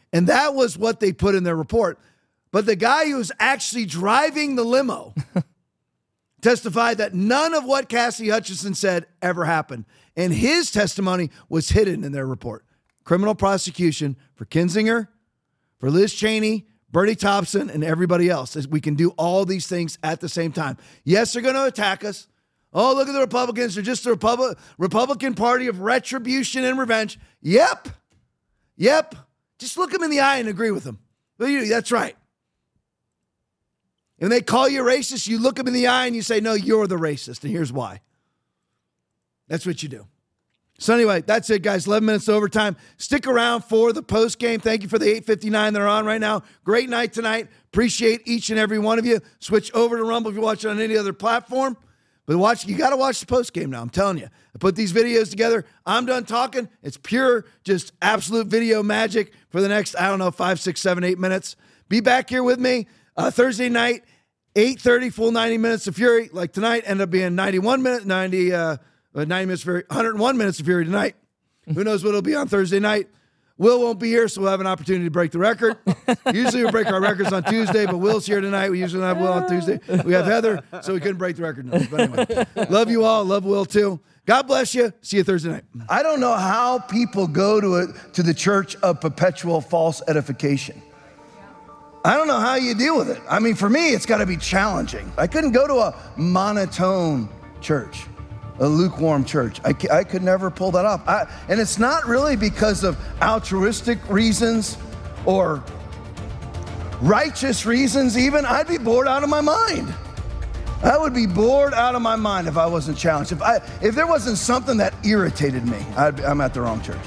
And that was what they put in their report. But the guy who was actually driving the limo testified that none of what Cassidy Hutchinson said ever happened. And his testimony was hidden in their report. Criminal prosecution for Kinzinger, for Liz Cheney, Bernie Thompson, and everybody else. We can do all these things at the same time. Yes, they're going to attack us. Oh, look at the Republicans. They're just the Republican Party of retribution and revenge. Yep. Just look them in the eye and agree with them. That's right. And they call you racist, you look them in the eye and you say, no, you're the racist, and here's why. That's what you do. So anyway, that's it, guys. 11 minutes to overtime. Stick around for the post game. Thank you for the 8:59 that are on right now. Great night tonight. Appreciate each and every one of you. Switch over to Rumble if you're watching on any other platform. But you got to watch the post game now. I'm telling you. I put these videos together. I'm done talking. It's pure, just absolute video magic for the next, 5, 6, 7, 8 minutes. Be back here with me Thursday night, 8:30, full 90 minutes of Fury. Like tonight, ended up being 91 minutes, 90 minutes of Fury, 101 minutes of Fury tonight. Who knows what it'll be on Thursday night. Will won't be here, so we'll have an opportunity to break the record. Usually we break our records on Tuesday, but Will's here tonight. We usually don't have Will on Tuesday. We have Heather, so we couldn't break the record. But anyway, love you all. Love Will too. God bless you. See you Thursday night. I don't know how people go to the church of perpetual false edification. I don't know how you deal with it. I mean, for me, it's got to be challenging. I couldn't go to a monotone church, a lukewarm church. I could never pull that off. And it's not really because of altruistic reasons or righteous reasons even. I'd be bored out of my mind. I would be bored out of my mind if I wasn't challenged. If there wasn't something that irritated me, I'm at the wrong church.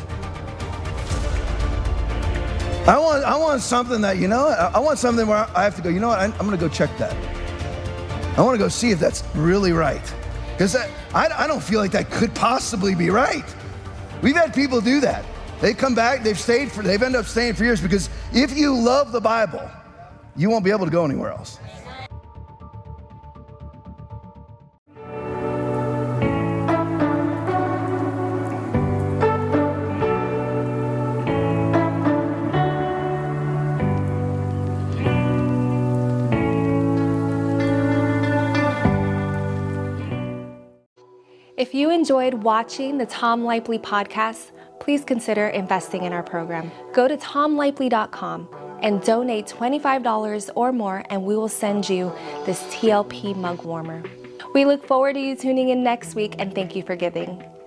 I want something that, I want something where I have to go, I'm going to go check that. I want to go see if that's really right. Because I don't feel like that could possibly be right. We've had people do that. They come back, they've ended up staying for years, because if you love the Bible, you won't be able to go anywhere else. If you enjoyed watching the Tom Lipley podcast, please consider investing in our program. Go to tomlipley.com and donate $25 or more, and we will send you this TLP mug warmer. We look forward to you tuning in next week, and thank you for giving.